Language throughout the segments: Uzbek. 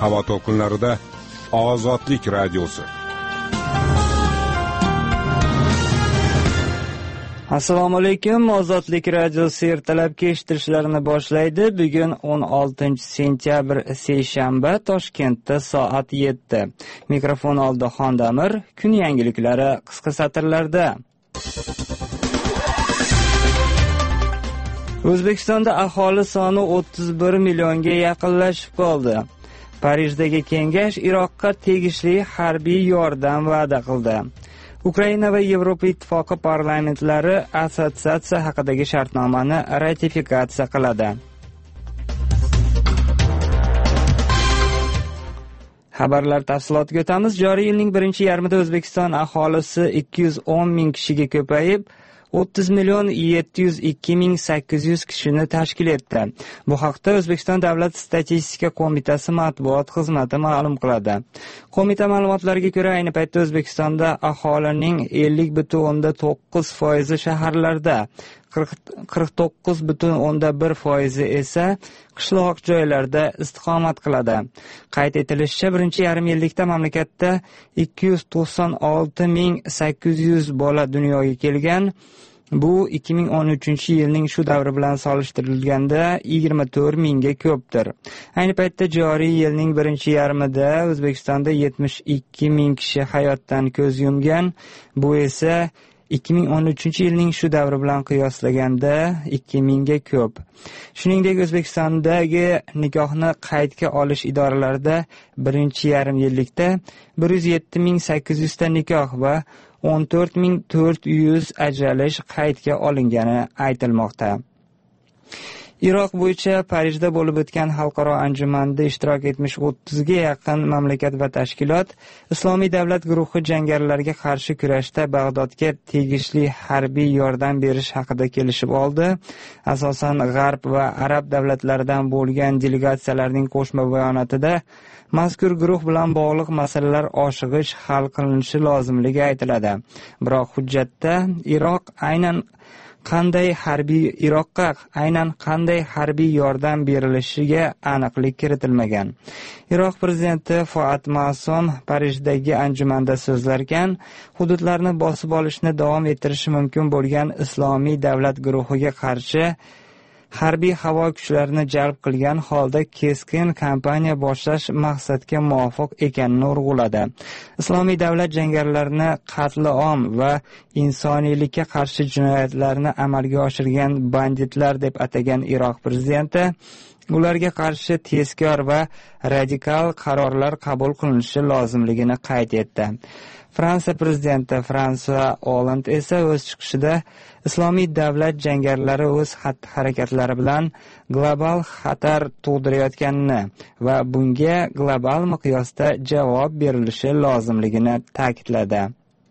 havo to'lqinlarida Ozodlik radiosi. Assalomu alaykum. Ozodlik radiosi ertalabki eshittirishlarini boshlaydi. Bugun 16-sentyabr seshanba, Toshkentda soat 7. Mikrofon oldida Xondamir. Kun yangiliklari qisqa satrlarda. O'zbekistonda aholi soni 31 millionga yaqinlashib qoldi. Parijdagi kengash Iroqqa tegishli harbiy yordam va'da qildi. Ukraina va Yevropa Ittifoqi parlamentlari assotsiatsiya haqidagi shartnomani ratifikatsiya qiladi. Xabarlar tafsilotiga o'tamiz. Joriy yilning birinchi yarmida O'zbekiston aholisi 210 ming kishiga ko'payib, 30,702,800 kishini tashkil etdi. Bu haqda O'zbekiston Davlat statistika qo'mitasi matbuot xizmati ma'lum qiladi. Qo'mita ma'lumotlariga ko'ra, ayni paytda O'zbekistonda aholining 50,9% shaharlarda, 49,1% esa qishloq joylarda istiqomat qiladi. Qayd etilishicha, birinchi yarim yillikda mamlakatda 296,800 bola dunyoga kelgan. Bu 2013-yilning shu davri bilan solishtirilganda 24 mingga ko'pdir. Ayni paytda joriy yilning birinchi yarmida O'zbekistonda 72 ming kishi hayotdan ko'z yumgan. Bu esa 2013-yilning shu davri bilan qiyoslaganda 2 mingga ko'p. Shuningdek, O'zbekistondagi nikohni qaydga olish idoralarida birinchi yarim yillikda 107,800 ta nikoh va 14,400 ajralish qaydga olingani aytilmoqda. Iroq bo'yicha Parijda bo'lib o'tgan xalqaro anjumanda ishtirok etmish 30 ga yaqin mamlakat va tashkilot Islomiy davlat guruhi jangarilarga qarshi kurashda Bag'dodga tegishli harbiy yordam berish haqida kelishib oldi. Asosan G'arb va Arab davlatlaridan bo'lgan delegatsiyalarning qo'shma bayonotida mazkur guruh bilan bog'liq masalalar oshig'ish hal qilinishi lozimligi aytiladi. Biroq hujjatda Iroqqa aynan qanday harbiy yordam berilishiga aniqlik kiritilmagan. Iroq prezidenti Fuat Ma'sum Parijdagi anjumanda so'zlarkan, hududlarni bosib olishni davom ettirishi mumkin bo'lgan Islomiy davlat guruhiga qarshi harbiy havo kuchlarini jalb qilgan holda keskin kampaniya boshlash maqsadga muvofiq ekanini urg'uladi. Islomiy davlat jangarilarini qatl-om va insoniylikka qarshi jinoyatlarni amalga oshirgan banditlar deb atagan Iroq prezidenti ularga qarshi tezkor va radikal qarorlar qabul qilinishi lozimligini qayd etdi. Fransiya prezidenti François Hollande esa o'z chiqishida Islomiy davlat jangarilari o'z xatti-harakatlari bilan global xatar tug'dirayotganini va bunga global miqyosda javob berilishi lozimligini ta'kidladi.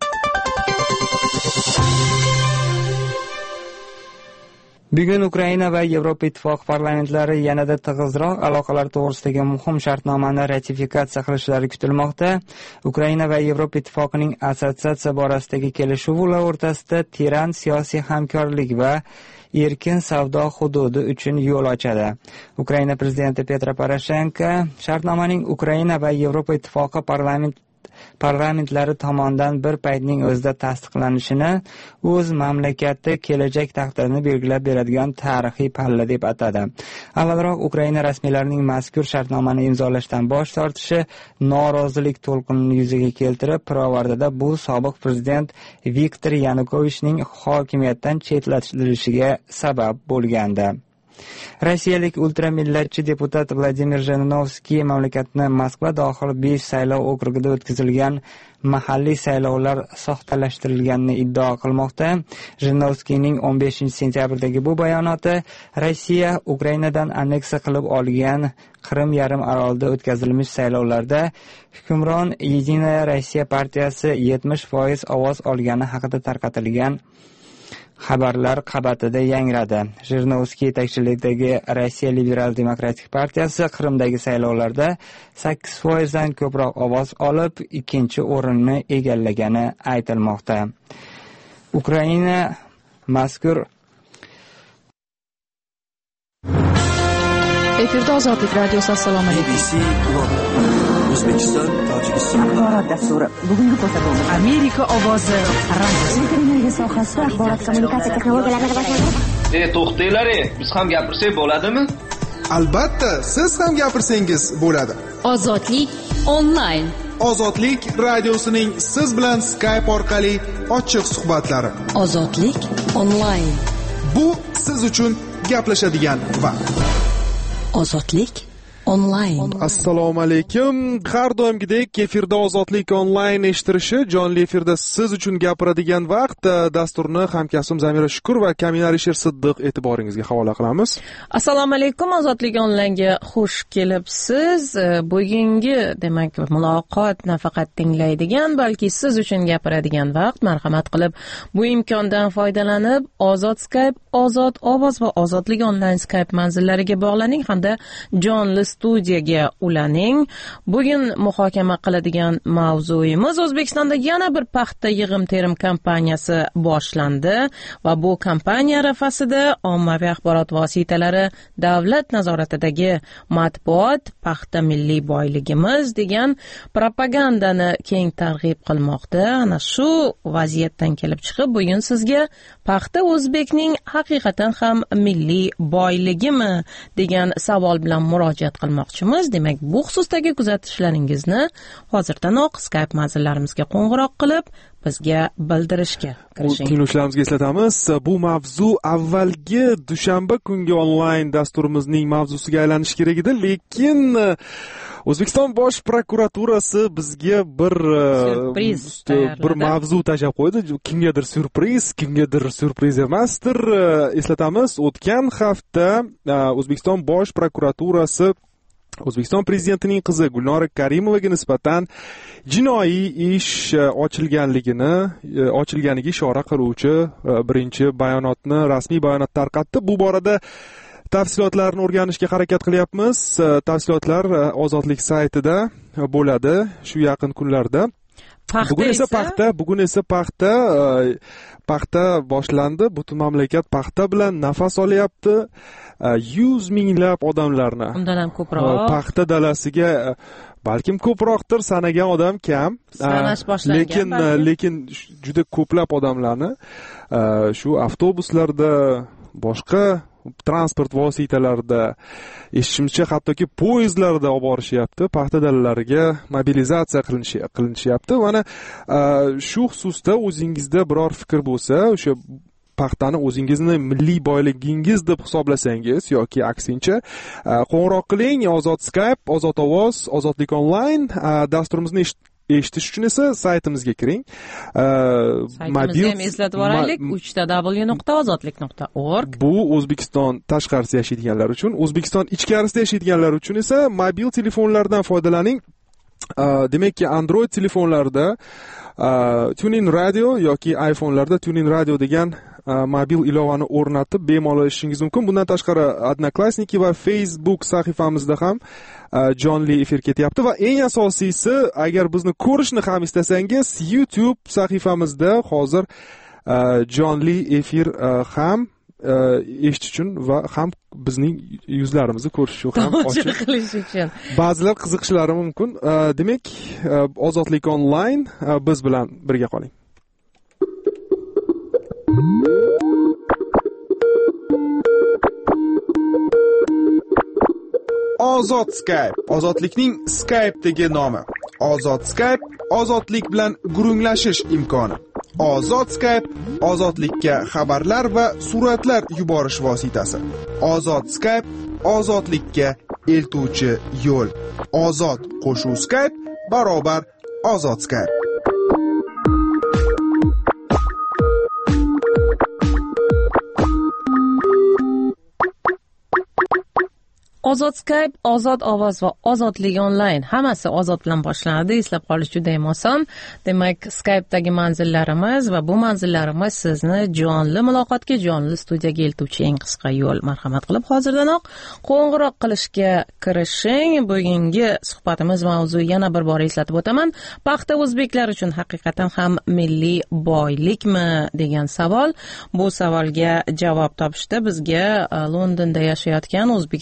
Bugun Ukraina va Yevropa Ittifoqi parlamentlari yanada tig'izroq aloqalar to'g'risidagi muhim shartnomani ratifikatsiya qilishlari kutilmoqda. Ukraina va Yevropa Ittifoqining assotsiatsiya borasidagi kelishuv o'rtasida teran siyosiy hamkorlik va erkin savdo hududi uchun yo'l ochadi. Ukraina prezidenti Petro Poroshenko shartnomaning Ukraina va Yevropa Ittifoqi parlamentlari tomonidan bir paytning o'zida tasdiqlanishini o'z mamlakati kelajak taqdirini belgilab beradigan tarixiy palla deb atadi. Avvalroq Ukraina rasmiylarining mazkur shartnomani imzolashdan bosh tortishi norozilik to'lqinini yuzaga keltirib, Pirovardida bu sobiq prezident Viktor Yanukovichning hokimiyatdan chetlatilishiga sabab bo'lgandi. Rossiyalik ultramillatchi deputat Vladimir Zhirinovskiy mamlakatni Moskva dohil 5 saylov okrugida o'tkazilgan mahalliy saylovlar soxtalashtirilganini iddao qilmoqda. Zhirinovskiyning 15-sentyabrdagi bu bayonoti Rossiya Ukrainadan anneksiya qilib olgan Qrim yarim orolida o'tkazilmish saylovlarda hukmron Yedinaya Rossiya partiyasi 70% ovoz olgani haqida tarqatilgan xabarlar qabatida yangradi. Zhirinovskiy yetakchiligidagi Rossiya Liberal Demokratik partiyasi Qrimdagi saylovlarda 8% dan ko'proq ovoz olib, ikkinchi o'rinni egallagani aytilmoqda. Ukraina mazkur Efirda Ozodlik radiosi. Assalomu alaykum. BBC Global. O'zbekiston, Tojikiston. Axborot dasturi. Bugungi ko'rsatuv. Amerika ovozi radiosi. Energiya sohasida axborot kommunikatsiya texnologiyalarini rivojlantirish. To'xtanglar, biz ham gapirsak bo'ladimi? Albatta, siz ham gapirsangiz bo'ladi. Ozodlik onlayn. Ozodlik radiosining siz bilan Skype orqali ochiq suhbatlari. Ozodlik onlayn. Bu siz uchun gaplashadigan vaqt. Ozodlik onlayn. Assalomu alaykum. Har doimgidek efirda Ozodlik onlayn eshittirishi, jonli efirda siz uchun gapiradigan vaqt. Dasturni hamkasbim Zamira Shukur va Kamina Alisher Siddiq e'tiboringizga havola qilamiz. Assalomu alaykum. Ozodlik onlaynga xush kelibsiz. Bugungi demak muloqot nafaqat tinglaydigan, balki siz uchun gapiradigan vaqt. Marhamat qilib bu imkondan foydalanib Ozod Skype, Ozod ovoz va Ozodlik onlayn Skype manzillariga bog'laning hamda jonli studiyaga ulaning. Bugun muhokama qiladigan mavzuyimiz O'zbekistonda yana bir paxta yig'im-terim kampaniyasi boshlandi va bu kampaniya arafasida ommaviy axborot vositalari davlat nazoratidagi matbuot paxta milliy boyligimiz degan propagandani keng targ'ib qilmoqda. Ana shu vaziyatdan kelib chiqib bugun sizga paxta o'zbekning haqiqatan ham milliy boyligimi degan savol bilan murojaat qilmoqchimiz. Demak, bu xususdagi kuzatishlaringizni hozirdanoq Skype manzillarimizga qo'ng'iroq qilib bizga bildirishga kirishing. Tinglovchilarimizga eslatamiz, bu mavzu avvalgi dushanba kungi onlayn dasturimizning mavzusiga aylanishi kerak edi, lekin O'zbekiston Bosh prokuraturasi bizga bir mavzu tashlab qo'ydi. Kimgadir syurpriz emasdir. Eslatamiz, o'tgan hafta O'zbekiston Bosh prokuraturasi O'zbekiston prezidentining qizi Gulnora Karimovaga nisbatan jinoiy ish ochilganiga ishora qiluvchi birinchi bayonotni, rasmiy bayonot tarqatdi. Bu borada tafsilotlarni o'rganishga harakat qilyapmiz. Tafsilotlar Ozodlik saytida bo'ladi shu yaqin kunlarda. Bugun esa paxta boshlandi. Butun mamlakat paxta bilan nafas olyapti. 100 minglab odamlarni undan ham ko'proq paxta dalasiga, balkim ko'proqdir, sanagan odam kam, sanash boshlangan, lekin juda ko'plab odamlarni shu avtobuslarda, boshqa transport vositalarida, eshitishimcha hattoki poyezdlarda olib borishyapti, paxta dalalariga mobilizatsiya qilinishyapti. Mana shu xususda o'zingizda biror fikr bo'lsa, o'sha paxtani o'zingizni milliy boyligingiz deb hisoblasangiz yoki aksincha qo'ng'iroq qiling. Ozod Skype, Ozod ovoz, Ozodlik onlayn dasturimizni eshitish uchun esa saytimizga kiring. Saytimizni ham eslatib o'raylik, www.ozodlik.org. Bu O'zbekiston tashqarisida yashaydiganlar uchun, O'zbekiston ichkarisida yashaydiganlar uchun esa mobil telefonlardan foydalaning. Demakki, Android telefonlarda TuneIn Radio yoki iPhone'larda TuneIn Radio degan mobil ilovani o'rnatib bemalol eshitishingiz mumkin. Bundan tashqari Odnoklassniki va Facebook sahifamizda ham jonli efir ketyapti va eng asosiysi, agar bizni ko'rishni ham istasangiz, YouTube sahifamizda hozir jonli efir ham eshitish uchun va ham bizning yuzlarimizni ko'rish uchun ham ochiq qilish uchun ba'zilar qiziqishlari mumkin. Demak, Ozodlik onlayn, biz bilan birga qoling. Ozod Skype, ozodlikning Skype'dagi nomi. Ozod Skype, ozodlik bilan gurunglashish imkoni. Ozod Skype, ozodlikka xabarlar va suratlar yuborish vositasi. Ozod Skype, ozodlikka eltuvchi yo'l. Ozod qo'shuv Skype barobar Ozod Skype. Ozod Skype, Ozod ovoz va Ozodlik onlayn hammasi Ozod bilan boshlanadi. Eslab qolish juda ham oson. Demak, Skype'dagi manzillarimiz va bu manzillarimiz sizni jonli muloqotga, jonli studiyaga eltuvchi eng qisqa yo'l. Marhamat qilib hozirdanoq qo'ng'iroq qilishga kirishing. Bugungi suhbatimiz mavzui yana bir bor eslatib o'taman. Paxta o'zbeklar uchun haqiqatan ham milliy boylikmi degan savol. Bu savolga javob topishda bizga Londonda yashayotgan o'zbekistonlik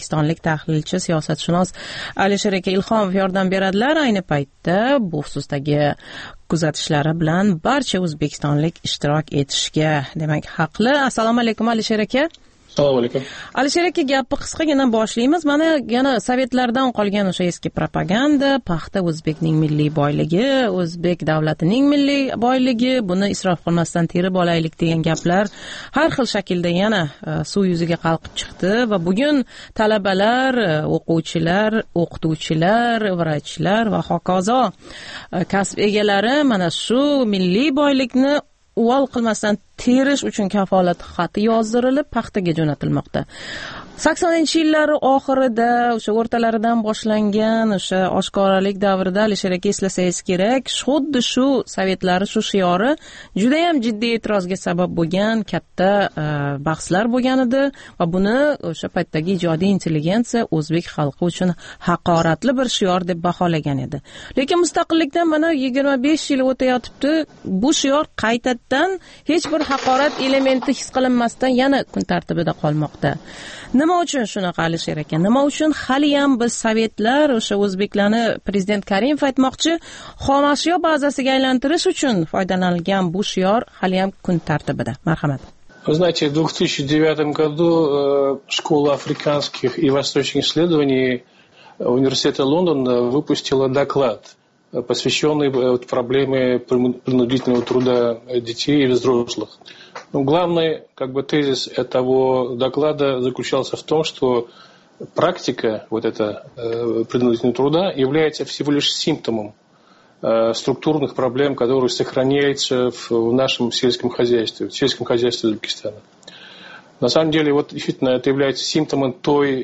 tahlilchi, siyosatshunos Alisher aka Ilhomov yordam beradilar. Ayni paytda bu xususdagi kuzatishlari bilan barcha o'zbekistonlik ishtirok etishga demak haqli. Assalomu alaykum Alisher aka. Assalomu alaykum. Alisher aka, gapni qisqagina boshlaymiz. Mana yana sovetlardan qolgan o'sha eski propaganda, paxta o'zbekning milliy boyligi, o'zbek davlatining milliy boyligi, buni isrof qilmasdan terib olaylik degan gaplar har xil shaklda yana suv yuziga qalqib chiqdi va bugun talabalar, o'quvchilar, o'qituvchilar, vrachlar va hokazo kasb egalari mana shu milliy boylikni uvol qilmasdan terish uchun kafolat xati yozdirilib paxtaga jo'natilmoqda. 80-yillar oxirida, o'sha o'rtalaridan boshlangan o'sha oshkoralik davrida Alisher aka eslasangiz kerak, xuddi shu sovetlar shu shiori juda ham jiddiy e'tirozga sabab bo'lgan katta bahslar bo'lgan edi va buni o'sha paytdagi ijodiy intelligensiya o'zbek xalqi uchun haqoratli bir shior deb baholagan edi. Lekin mustaqillikdan mana 25 yil o'tayotibdi, bu shior qaytadan hech bir haqorat elementi his qilinmasdan yana kun tartibida qolmoqda. Nima uchun shunaqa Alisher aka? Nima uchun hali ham biz sovetlar o'sha o'zbeklarni prezident Karimov aytmoqchi, xomashyo bazasiga aylantirish uchun foydalanilgan bu shior hali ham kun tartibida? Marhamat. Вы знаете, в 2009 году Школа африканских и восточных исследований Университета Лондона выпустила доклад, посвященный проблеме принудительного труда детей и взрослых. Но главный тезис этого доклада заключался в том, что практика принудительного труда является всего лишь симптомом структурных проблем, которые сохраняются в нашем сельском хозяйстве Узбекистана. На самом деле, действительно, это является симптомом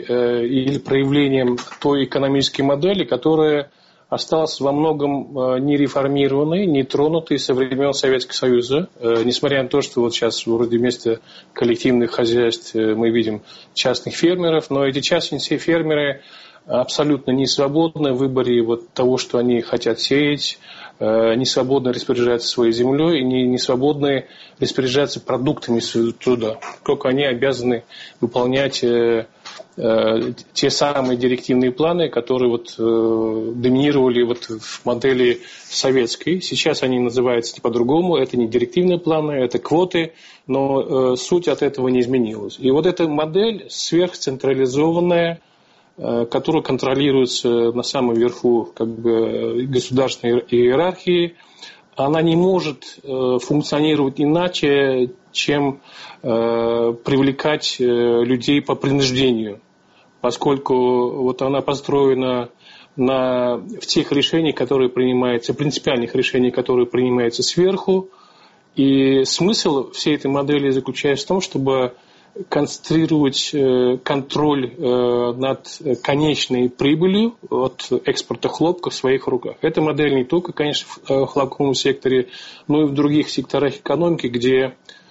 или проявлением той экономической модели, которая осталась во многом не реформированной, не тронутой со времен Советского Союза. Несмотря на то, что сейчас вроде вместо коллективных хозяйств мы видим частных фермеров, но эти частные фермеры абсолютно не свободны в выборе того, что они хотят сеять, не свободно распоряжаться своей землей и не свободны распоряжаться продуктами своего труда. Только они обязаны выполнять те самые директивные планы, которые доминировали в модели советской. Сейчас они называются по-другому. Это не директивные планы, это квоты, но суть от этого не изменилась. И эта модель сверхцентрализованная, которая контролируется на самом верху государственной иерархии, она не может функционировать иначе, чем привлекать людей по принуждению, поскольку она построена в тех решениях, которые принимаются, принципиальных решениях, которые принимаются сверху. И смысл всей этой модели заключается в том, чтобы концентрировать контроль над конечной прибылью от экспорта хлопка в своих руках. Эта модель не только, конечно, в хлопковом секторе, но и в других секторах экономики, где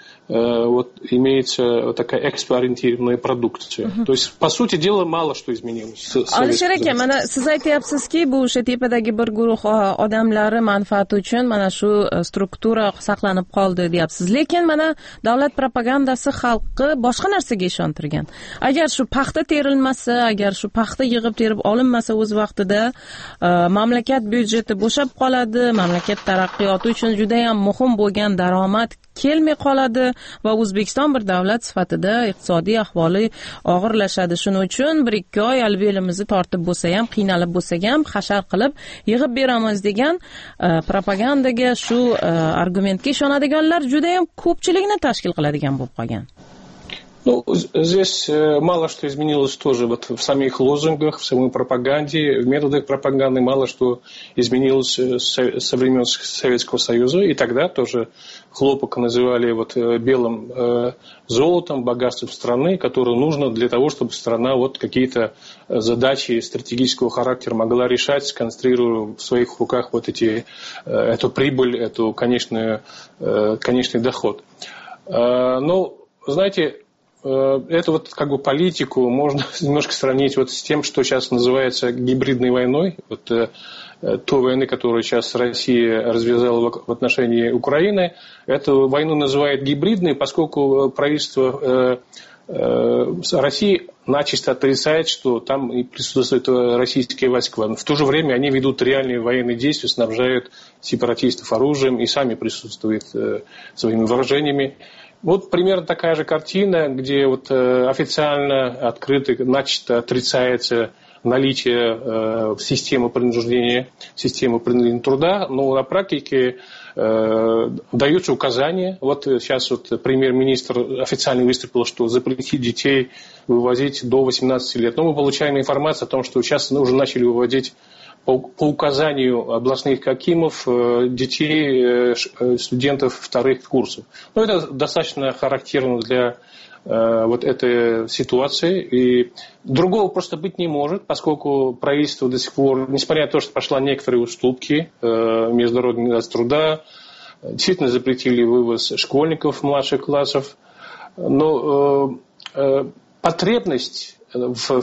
имеется такая экспоориентированная продукция. То есть, по сути дела, мало что изменилось. Alisher aka, mana siz aytyapsizki, bu o'sha tepadagi bir guruh odamlari manfaati uchun mana shu struktura saqlanib qoldi deyapsiz. Lekin mana davlat propagandasi xalqni boshqa narsaga ishontirgan. Agar shu paxta terilmasa, agar shu paxta yig'ib terib olinmasa o'z vaqtida mamlakat byudjeti bo'shab qoladi, mamlakat taraqqiyoti uchun juda ham muhim bo'lgan daromad kelmay qoladi va O'zbekiston bir davlat sifatida iqtisodiy ahvoli og'irlashadi. Shuning uchun 1-2 oy belimizni tortib bo'lsa ham, qiynalib bo'lsa ham hashar qilib yig'ib beramiz degan propagandaga, shu argumentga ishonadiganlar juda ham ko'pchilikni tashkil qiladigan bo'lib qolgan. Здесь мало что изменилось тоже в самих лозунгах, в самой пропаганде, в методах пропаганды мало что изменилось со времен Советского Союза. И тогда тоже хлопок называли белым золотом, богатством страны, которое нужно для того, чтобы страна какие-то задачи стратегического характера могла решать, сконцентрируя в своих руках эту прибыль, эту конечный доход. Но, знаете, эту политику можно немножко сравнить с тем, что сейчас называется гибридной войной. Той войны, которую сейчас Россия развязала в отношении Украины. Эту войну называют гибридной, поскольку правительство Россия начисто отрицает, что там присутствуют российские войска. В то же время они ведут реальные военные действия, снабжают сепаратистов оружием и сами присутствуют своими вооружениями. Вот примерно такая же картина, где вот официально, открыто, начисто отрицается наличие системы принуждения труда, но на практике даются указания. Вот сейчас вот премьер-министр официально выступил, что запретить детей вывозить до 18 лет. Но мы получаем информацию о том, что сейчас уже начали выводить по указанию областных акимов детей, студентов вторых курсов. Но это достаточно характерно для вот этой ситуации. И другого просто быть не может, поскольку правительство до сих пор, несмотря на то, что пошла некоторые уступки Международной организации труда, действительно запретили вывоз школьников младших классов, но потребность в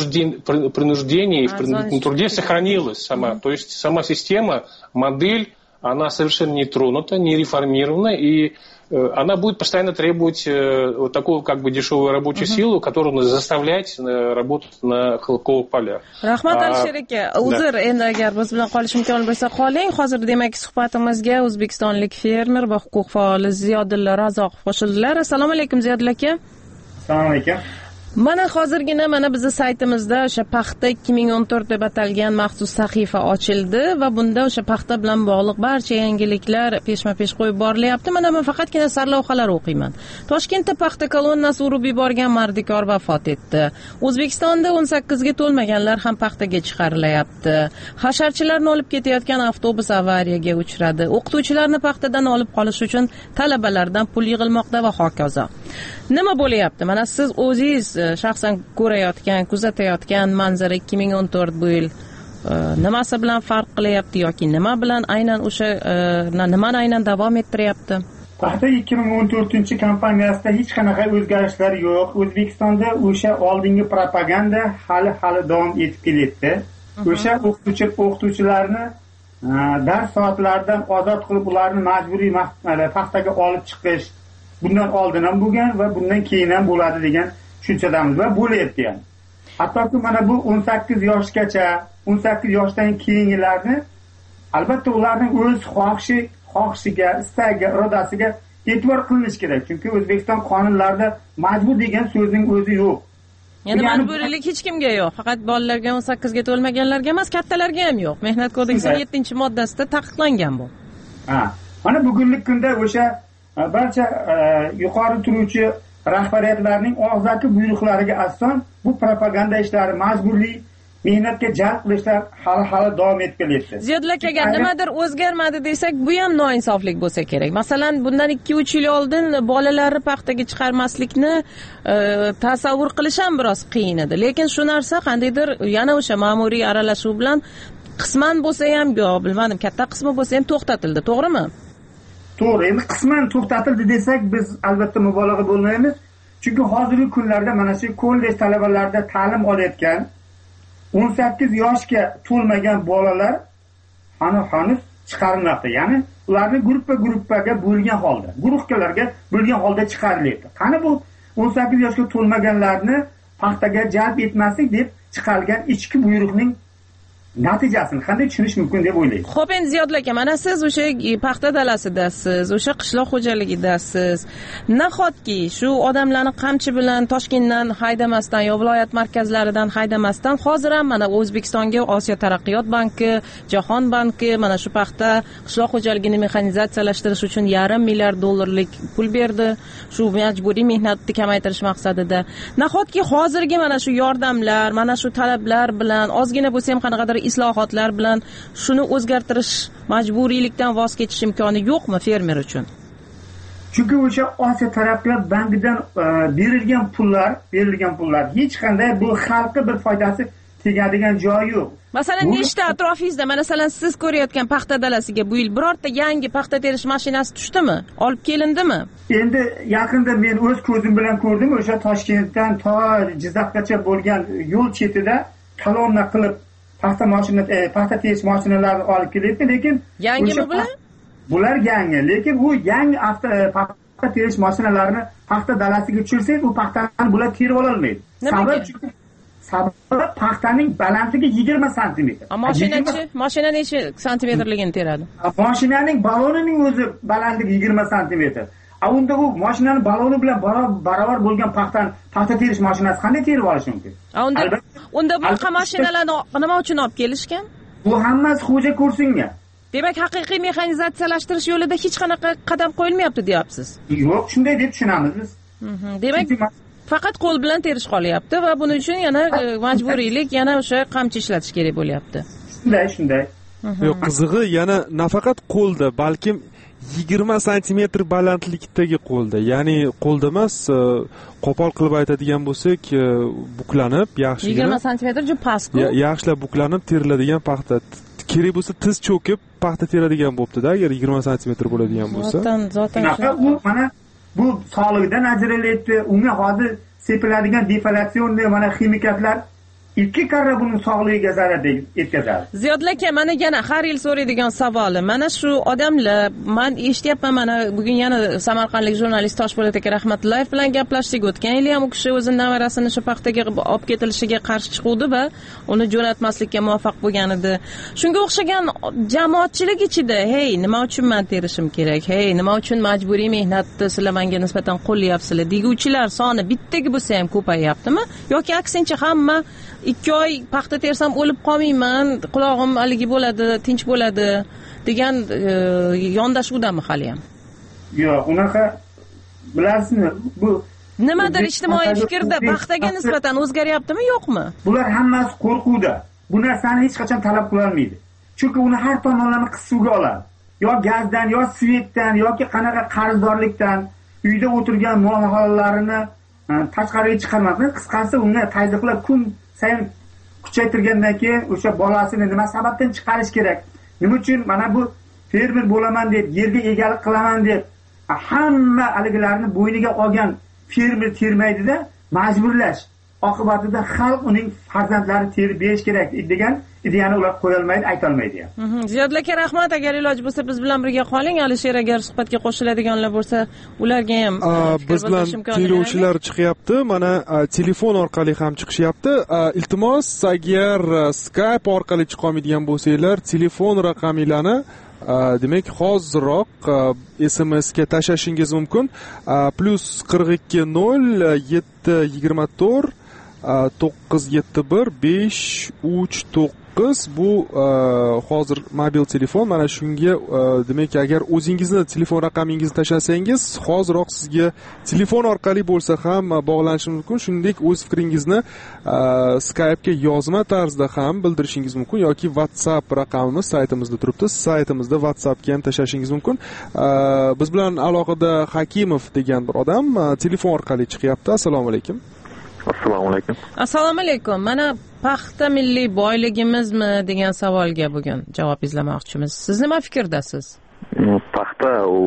принуждении и в принудительном труде сохранилась сама. То есть сама система, модель, она совершенно не тронута, не реформирована, и она будет постоянно требовать вот такую как бы дешевую рабочую силу, которую нужно заставлять работать на xalqov полях. Rahmat Alisher aka, uzr, endi agar biz bilan qolish imkoni bo'lsa qoling. Hozir demak suhbatimizga o'zbekistonlik fermer va huquq faoli Ziyodulla Razzoqov qo'shildilar. Assalomu alaykum Ziyodulla aka. Assalomu alaykum. Mana hozirgina bizni saytimizda o'sha paxta 2014 deb atalgan maxsus sahifa ochildi va bunda o'sha paxta bilan bog'liq barcha yangiliklar peshma-pesh qo'yib borilyapti. Mana men faqatgina sarlavhalar o'qiyman. Toshkentda paxta kolonnasi urib yuborgan mardikor vafot etdi. O'zbekistonda 18 ga to'lmaganlar ham paxtaga chiqarilyapti. Hasharchilarni olib ketayotgan avtobus avariyaga uchradi. O'qituvchilarni paxtadan olib qolish uchun talabalardan pul yig'ilmoqda va hokazo. Nima bo'lyapti? Mana siz o'zingiz shaxsan ko'rayotgan, kuzatayotgan manzara 2014 bu yil nimasi bilan farq qilyapti yoki nima bilan aynan o'sha nimani aynan davom ettiryapti? Paxta 2014 kampaniyasida hech qanaqa o'zgarishlar yo'q. O'zbekistonda o'sha oldingi propaganda hali davom etib kelyapti. O'sha o'qituvchilarni dars soatlaridan ozod qilib ularni majburiy paxtaga olib chiqish bundan oldin ham bo'lgan va bundan keyin ham bo'ladi degan tushunchadamiz va bo'lyapti ham. Hattoki mana bu 18 yoshgacha, 18 yoshdan keyingilarni albatta ularning o'z xohishiga, istagiga, irodasiga e'tibor qilinish kerak. Chunki O'zbekiston qonunlarida majbur degan so'zning o'zi yo'q. Ya'ni majburiylik hech kimga yo'q. Faqat bolalarga 18 ga to'lmaganlarga emas, kattalarga ham yo'q. Mehnat kodeksining 7-moddasida taqiqlangan bu. Mana bugungi kunda o'sha barcha yuqori turuvchi rahbariyatlarning og'zaki buyruqlariga asosan bu propaganda ishlari, majburli mehnatga jalb qilishlar hali davom etib kelyapti. Ziyodulla aka, agar nimadir o'zgarmadi desak, bu ham noinsoflik bo'lsa kerak. Masalan, bundan 2-3 yil oldin bolalarni paxtaga chiqarmaslikni tasavvur qilish ham biroz qiyin edi. Lekin shu narsa qandaydir yana o'sha ma'muriy aralashuv bilan qisman bo'lsa ham, bilmadim, katta qismi bo'lsa ham to'xtatildi, to'g'rimi? To'g'ri, endi qisman to'xtatildi desak biz albatta mubolag'a bo'lmaymiz. Chunki hozirgi kunlarda mana shu kollej talabalarida ta'lim olayotgan 18 yoshga to'lmagan bolalar hanuz chiqarilmoqda. Ya'ni ularni gruppaga bo'lgan holda, guruhlarga bo'lgan holda chiqarilyapti. Qani bu 18 yoshga to'lmaganlarni paxtaga jalb etmaslik deb chiqarilgan ichki buyruqning natijasini qanday tushunish mumkin deb o'ylayman. Xo'p, endi Ziyodulla aka, mana siz o'sha paxta dalasidasiz, o'sha qishloq xo'jaligidasiz. Nahotki shu odamlarni qamchi bilan Toshkentdan haydamasdan yo viloyat markazlaridan haydamasdan hozir ham mana O'zbekistonga Osiyo taraqqiyot banki, Jahon banki mana shu paxta qishloq xo'jaligini mexanizatsiyalashtirish uchun $500 milliard pul berdi. Shu majburiy mehnatni kamaytirish maqsadida. Nahotki hozirgi mana shu yordamlar, mana shu talablar bilan ozgina bo'lsa ham qanaqadir islohotlar bilan shuni o'zgartirish, majburiylikdan voz kechish imkoni yo'qmi fermer uchun? Chunki o'sha Osiyo taraqqiyot bankidan berilgan pullar hech qanday bu xalqqa bir foydasi tegadigan joyi yo'q. Masalan, nechta atrofingizda, masalan, siz ko'rayotgan paxta dalasiga bu yil birorta yangi paxta terish mashinasi tushdimi? Olib kelindimi? Endi yaqinda men o'z ko'zim bilan ko'rdim, o'sha Toshkentdan to Jizzaxgacha bo'lgan yo'l chetida kolonna qilib paxta terish mashinalarini olib kelyapti, lekin yangimi bular? Bular yangi, lekin u yangi paxta terish mashinalarini paxta dalasiga tushirsangiz, u paxtani bular terib ola olmaydi. Sabab paxtaning balandligi 20 sm. Mashina necha santimetrligini teradi? Mashinaning balonining o'zi balandligi 20 sm. Unda u mashinaning baloni bilan barobar bo'lgan paxta terish mashinasi qanday terib olish mumkin? Unda bu mashinalarni nima uchun olib kelishgan? Bu hammasi xo'ja ko'rsinga. Demak, haqiqiy mexanizatsiyalashtirish yo'lida hech qanaqa qadam qo'yilmayapti, deyapsiz. Yo'q, shunday deb tushunamiz biz. Demak, faqat qo'l bilan terish qolyapti va buning uchun yana majburiylik, yana o'sha qamchi ishlatish kerak bo'lyapti. Shunday. Yo'q, qizig'i yana nafaqat qo'lda, balkim 20 santimetr balandlikdagi qo'lda, ya'ni qo'lda emas, qo'pol qilib aytadigan bo'lsak, buklanib, yaxshigina 20 santimetr juda past-ku. Yaxshilab buklanib teriladigan paxta. Kerak bo'lsa tiz cho'kib paxta teradigan bo'pti-da, agar 20 santimetr bo'ladigan bo'lsa. Zotan bu mana bu sog'lig'idan ajralyapti. Unga hozir sepiladigan deflatsionni mana ximikatlar 2 karra buning sog'ligiga zarar yetkazadi. Ziyodlar aka, mana yana har yil so'raydigan savolim, mana shu odamlar, men eshityapman, mana bugun yana samarqandlik jurnalist Toshpo'lat aka Rahmatullayev bilan gaplashdik. O'tgan yil ham u kishi o'zining nevarasini shu paxtaga olib ketilishiga qarshi chiqdi va uni jo'natmaslikka muvaffaq bo'lgan edi. Shunga o'xshagan jamoatchilik ichida, "Hey, nima uchun men terishim kerak? Hey, nima uchun majburiy mehnatni sizlar menga nisbatan qo'llayapsizlar?" deguvchilar soni bittaga bo'lsa ham ko'payyaptimi yoki aksincha hamma 2 oy paxta tersam o'lib qolmayman, qulog'im haligi bo'ladi, tinch bo'ladi degan yondashuvdami hali ham? Yo'q, unaqa bilasizmi, bu nimadir ijtimoiy fikrda paxtaga nisbatan o'zgaryaptimi, yo'qmi? Bular hammasi qo'rquvda. Bu narsani hech qachon talab qila olmaydi. Chunki uni har tomonlama qisuvga oladi. Yo gazdan, yo svetdan, yoki qanaqa qarzdorlikdan uyda o'tirgan muammolarini tashqariga chiqarmoqni, qisqasi unga tazyiqlab kun sayin kuchaytirgandan keyin o'sha bolasini nima sababdan chiqarish kerak? Nima uchun mana bu fermer bo'laman deb, yerga egalik qilaman deb hamma aligilarni bo'yniga olgan fermer termaydida, majburlash. Oqibatida xalq uning farzandlarini terib berish kerak degan ideyani ular qo'ya olmaydi, ayta olmaydi ham. Ziyodlar aka, rahmat. Agar iloji bo'lsa biz bilan birga qoling. Alisher agar suhbatga qo'shiladiganlar bo'lsa, ularga ham biz bilan tinglovchilar chiqyapti. Mana telefon orqali ham chiqishyapti. Iltimos, agar Skype orqali chiqa olmaydigan bo'lsanglar, telefon raqaminglarni demak hozirroq SMS ga tashlashingiz mumkin. +42 0 724 971 539. Bu hozir mobil telefon. Mana shunga demak agar o'zingizni telefon raqamingizni tashlasangiz, hoziroq sizga telefon orqali bo'lsa ham bog'lanishingiz mumkin. Shuningdek, o'z fikringizni Skype ga yozma tarzda ham bildirishingiz mumkin yoki WhatsApp raqamimiz saytimizda turibdi. Saytimizda WhatsApp ga ham tashlashingiz mumkin. Biz bilan aloqada Hakimov degan bir odam telefon orqali chiqyapti. Assalomu alaykum. Assalomu alaykum. Assalomu alaykum. Mana paxta milliy boyligimizmi degan savolga bugun javob izlamoqchimiz. Siz nima fikrdasiz? Paxta u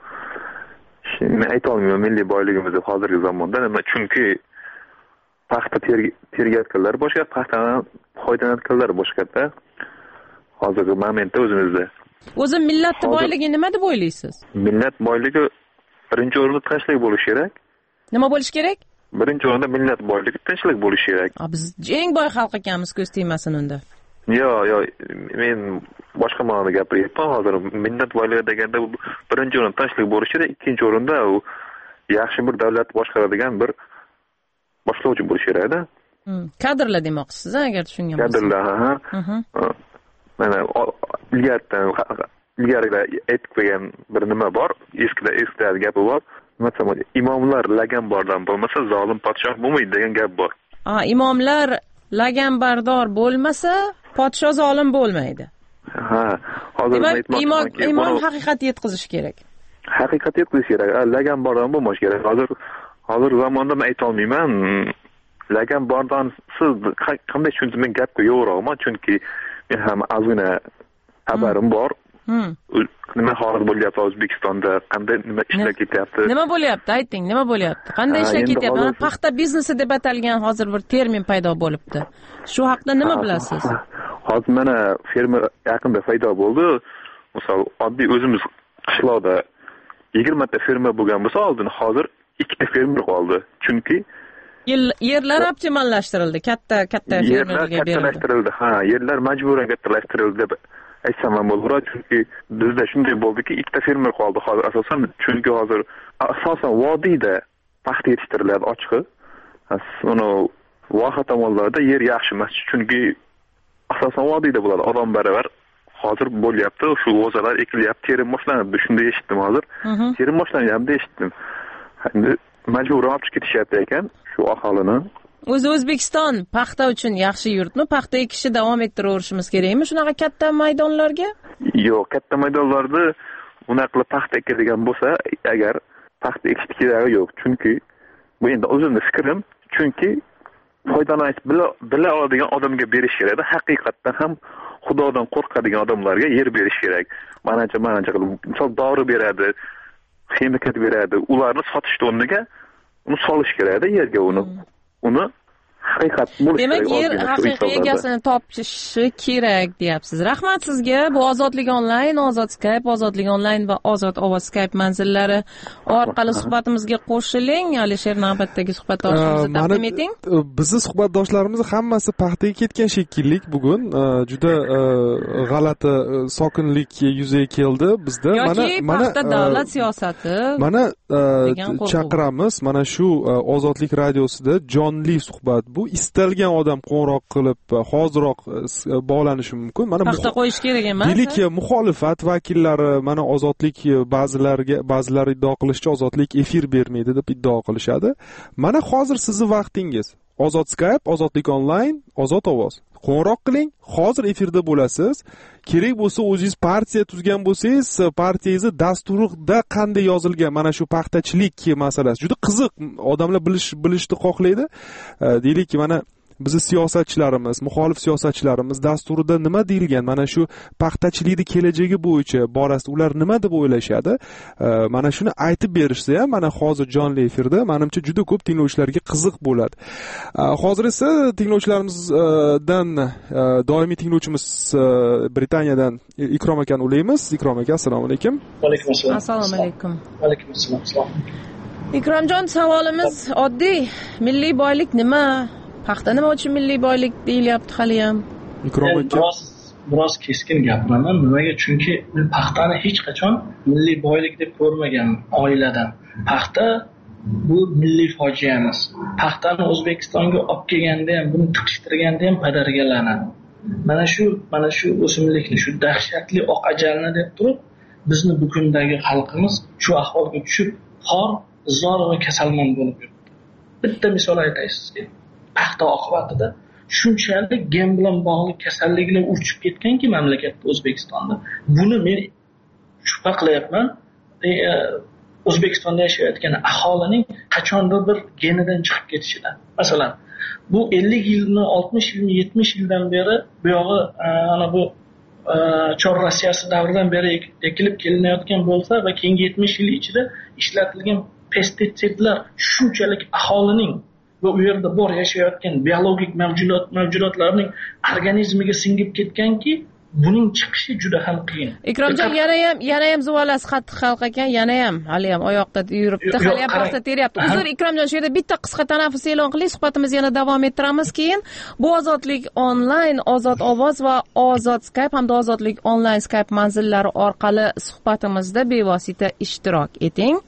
men ayta olmayman milliy boyligimiz deb hozirgi zamonda. Nima? Chunki paxta terayotganlar boshqa, paxtadan foydalanayotganlar boshqa-da. Hozirgi momentda o'zimizda. O'zi millatning boyligi nima deb o'ylaysiz? Millat boyligi birinchi o'rinda tinchlik bo'lishi kerak. Nima bo'lishi kerak? Birinchi o'rinda millat boyligi tinchlik bo'lishi kerak. Biz eng boy xalq ekanmiz, ko'z tegmasin unda. Yo'q, men boshqa ma'noda gapiryapman. Hozir millat boyligi deganda birinchi o'rinda tinchlik bo'lishi kerak, ikkinchi o'rinda u yaxshi bir davlat boshqaradigan bir boshlovchi bo'lishi kerak-da. Kadrlar demoqchisiz, agar tushungan bo'lsam. Kadrlar, mana ilgariga aytib qo'ygan bir nima bor, eskida gapi bor. Masalan, imomlar laganbardor bo'lmasa, zolim podshoh bo'lmaydi degan gap bor. Imomlar laganbardor bo'lmasa, podshoh zolim bo'lmaydi. Hozir imom haqiqatni yetkazish kerak. Haqiqatni yetkazish kerak. Laganbardor bo'lmash kerak. Hozir zamonda men ayta olmayman. Laganbardorsiz qanday tushundim men gapga yo'g'roqman, chunki men ham ozgina xabarim bor. Nima holat bo'lyapti O'zbekistonda, qanday nima ishlar ketyapti? Nima bo'lyapti? Ayting, nima bo'lyapti? Qanday ishlar ketyapti? Paxta biznesi deb atalgan hozir bir termin paydo bo'libdi. Shu haqida nima bilasiz? Hozir mana fermer yaqinda paydo bo'ldi. Misol, oddiy o'zimiz qishloqda 20 ta fermer bo'lgan bo'lsa, oldin hozir 2 ta fermer qoldi. Chunki yerlar optimallashtirildi, katta fermerlarga berildi. Kattalashtirildi. Ha, yerlar majburan kattalashtirildi deb aytsam ham bo'laveradi, chunki bizda shunday bo'ldiki, 2 ta fermer qoldi hozir asosan, chunki hozir asosan vodiyda paxta yetishtiriladi ochiqi. Uni voha tomonlarda yer yaxshi emas, chunki asosan vodiyda bo'ladi, odam baravar hozir bo'lyapti, shu g'o'zalar ekilyapti, terim boshlanadi, shunday eshitdim hozir. Terim boshlanyapti eshitdim. Endi majburan olib ketishyapti ekan shu aholini. O'zi O'zbekiston paxta uchun yaxshi yurtmi? Paxta ekishni davom ettiraverishimiz kerakmi shunaqa katta maydonlarga? Yo'q, katta maydonlarda bunaqa qilib paxta ekadigan bo'lsa, agar paxta ekishni keragi yo'q. Chunki bu endi o'zimning fikrim, chunki foydalanish bila oladigan odamga berish kerak. Haqiqatdan ham Xudodan qo'rqadigan odamlarga yer berish kerak. Manacha qilib, misol dori beradi, ximikat beradi, ularni sotish o'rniga uni solish kerak yerga uni haqiqat bo'lishi kerak. Demak, yer haqiqiy egasini topishi kerak deyapsiz. Rahmat sizga. Bu Ozodlik onlayn, Ozod Skype, Ozodlik onlayn va Ozod ovoz Skype manzillari orqali suhbatimizga qo'shiling. Alisher, navbatdagi suhbatdoshimizni taqdim eting. Bizning suhbatdoshlarimiz hammasi paxtaga ketgan shekilli bugun. Juda g'alati sokinlik yuzaga keldi bizda. Paxta davlat siyosati. Mana chaqiramiz, mana shu Ozodlik radiosida jonli suhbat. Bu istalgan odam qo'ng'iroq qilib hoziroq bog'lanishi mumkin. Mana paxta qo'yish kerak emas. Deylik, muxolifat vakillari mana Ozodlik ba'zilari iddao qilishicha Ozodlik efir bermaydi deb iddao qilishadi. Mana hozir sizning vaqtingiz. Ozod Skype, Ozodlik onlayn, Ozod ovoz. Qo'ng'iroq qiling, hozir efirda bo'lasiz. Kerak bo'lsa o'zingiz partiya tuzgan bo'lsangiz, partiyangizni dasturida qanday yozilgan mana shu paxtachilik masalasi juda qiziq, odamlar bilishni xohlaydi. Deylik, mana bizni siyosatchilarimiz, muxolif siyosatchilarimiz dasturida nima deyilgan, mana shu paxtachilikni kelajagi bo'yicha borasida ular nima deb o'ylashadi, mana shuni aytib berishsa ham mana hozir jonli efirda menimcha juda ko'p tinglovchilarga qiziq bo'ladi. Hozir esa tinglovchilarimizdan doimiy tinglovchimiz Britaniyadan Ikrom akani ulaymiz. Ikrom aka, assalomu alaykum. Va alaykum assalom. Assalomu alaykum. Va alaykum assalom. Ikromjon, savolimiz oddiy. Milliy boylik nima? Paxta nima uchun milliy boylik deyilyapti hali ham? Biroz keskin gapiraman. Nimaga? Chunki men paxtani hech qachon milliy boylik deb ko'rmaganman oiladan. Paxta bu milliy fojiamiz. Paxtani O'zbekistonga olib kelganda ham, buni tiqishtirganda ham padarga la'nat. Mana shu o'simlikni, shu dahshatli oq ajalni deb turib, bizni bugundagi xalqimiz shu ahvolga tushib, xor, zor va kasalmand bo'lib yuribdi. Bitta misol aytay sizga. Paxta oqibatida shunchalik gen bilan bog'liq kasalliklar urchib ketganki mamlakatda, O'zbekistonda. Buni men shubha qilyapman. O'zbekistonda yashayotgan aholining qachondir bir genidan chiqib ketishidan. Masalan, bu 50 yilni, 60 yilni, 70 yildan beri bu yog'i ana bu Chor Rossiyasi davridan beri ekilib kelinayotgan bo'lsa va keyingi 70 yil ichida ishlatilgan pestitsidlar shunchalik aholining va u yerda bor yashayotgan biologik mavjudotlarning organizmiga singib ketganki, buning chiqishi juda ham qiyin. Ikromjon, yana ham zuvalasi qattiq xalq ekan, yana ham hali ham oyoqda yuribdi, hali ham paxta teryapti. Uzr Ikromjon, shu yerda bitta qisqa tanaffus e'lon qiling, suhbatimizni yana davom ettiramiz keyin. Bu Ozodlik onlayn, Ozod ovoz va Ozod Skype hamda Ozodlik onlayn Skype manzillari orqali suhbatimizda bevosita ishtirok eting.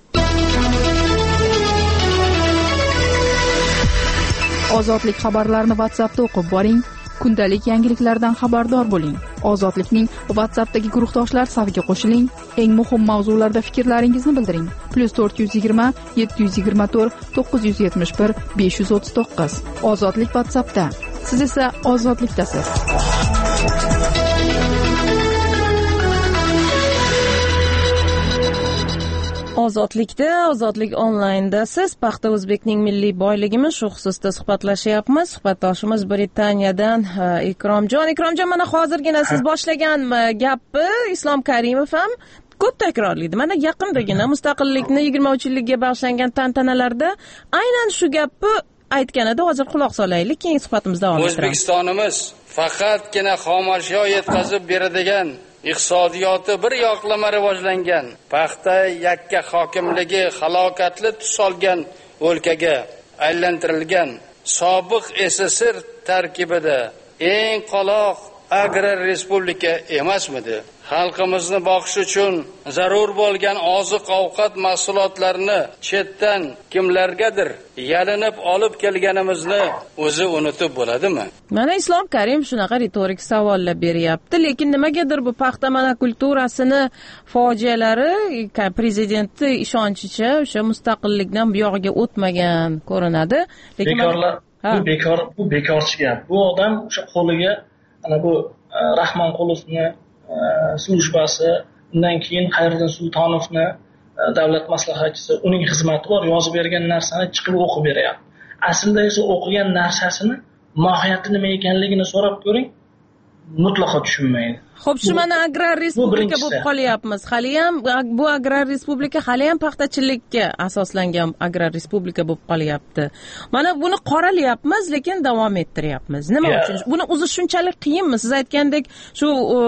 Ozodlik xabarlarini WhatsAppda o'qib boring. Kundalik yangiliklardan xabardor bo'ling. Ozodlikning WhatsAppdagi guruhdoshlar safiga qo'shiling. Eng muhim mavzularda fikrlaringizni bildiring. +420 724 971 539. Ozodlik WhatsAppda. Siz esa ozodlikdasiz. Ozodlikda, Ozodlik onlaynda siz paxta o'zbekning milliy boyligimi shu xususda suhbatlashyapmiz. Suhbatdoshimiz Britaniyadan Ikromjon. Ikromjon, mana hozirgina siz boshlagan gapni Islom Karimov ham ko'p takrorlaydi. Mana yaqindagina mustaqillikni 23-yilligiga bag'ishlangan tantanalarda aynan shu gapni aytgan edi. Hozir quloq solaylik, keyin suhbatimiz davom ettiramiz. O'zbekistonimiz faqatgina xomashyo yetkazib beradigan iqtisodiyoti bir yoqlama rivojlangan, paxta yakka hokimligi halokatli tus olgan o'lkaga aylantirilgan sobiq SSR tarkibida eng qoloq agrar respublika emasmidi? Xalqimizni boqish uchun zarur bo'lgan oziq-ovqat mahsulotlarini chetdan kimlargadir yalinib olib kelganimizni o'zi unutib bo'ladimi? Mana Islom Karimov shunaqa ritorik savollar beryapti, lekin nimagadir bu paxta monokulturasini fojialari prezidentning ishonchicha o'sha mustaqillikdan bu yog'iga o'tmagan ko'rinadi. Lekin bekorlar bu bekorchi gap. Bu odam o'sha qo'liga ana bu Rahmonqulovni slujbasi, undan keyin Xayriddin Sultonovni davlat maslahatchisi, uning xizmati bor, yozib bergan narsani chiqib o'qib beryapti. Aslida esa o'qigan narsasini mohiyati nima ekanligini so'rab ko'ring, mutlaqo tushunmaydi. Xo'p, shu mana agrar respublika bo'lib qolyapmiz. Hali ham bu agrar respublika hali ham paxtachilikka asoslangan agrar respublika bo'lib qolyapti. Mana buni qoralyapmiz, lekin davom ettiryapmiz. Nima uchun? Buni o'zi shunchalik qiyinmi? Siz aytgandek, shu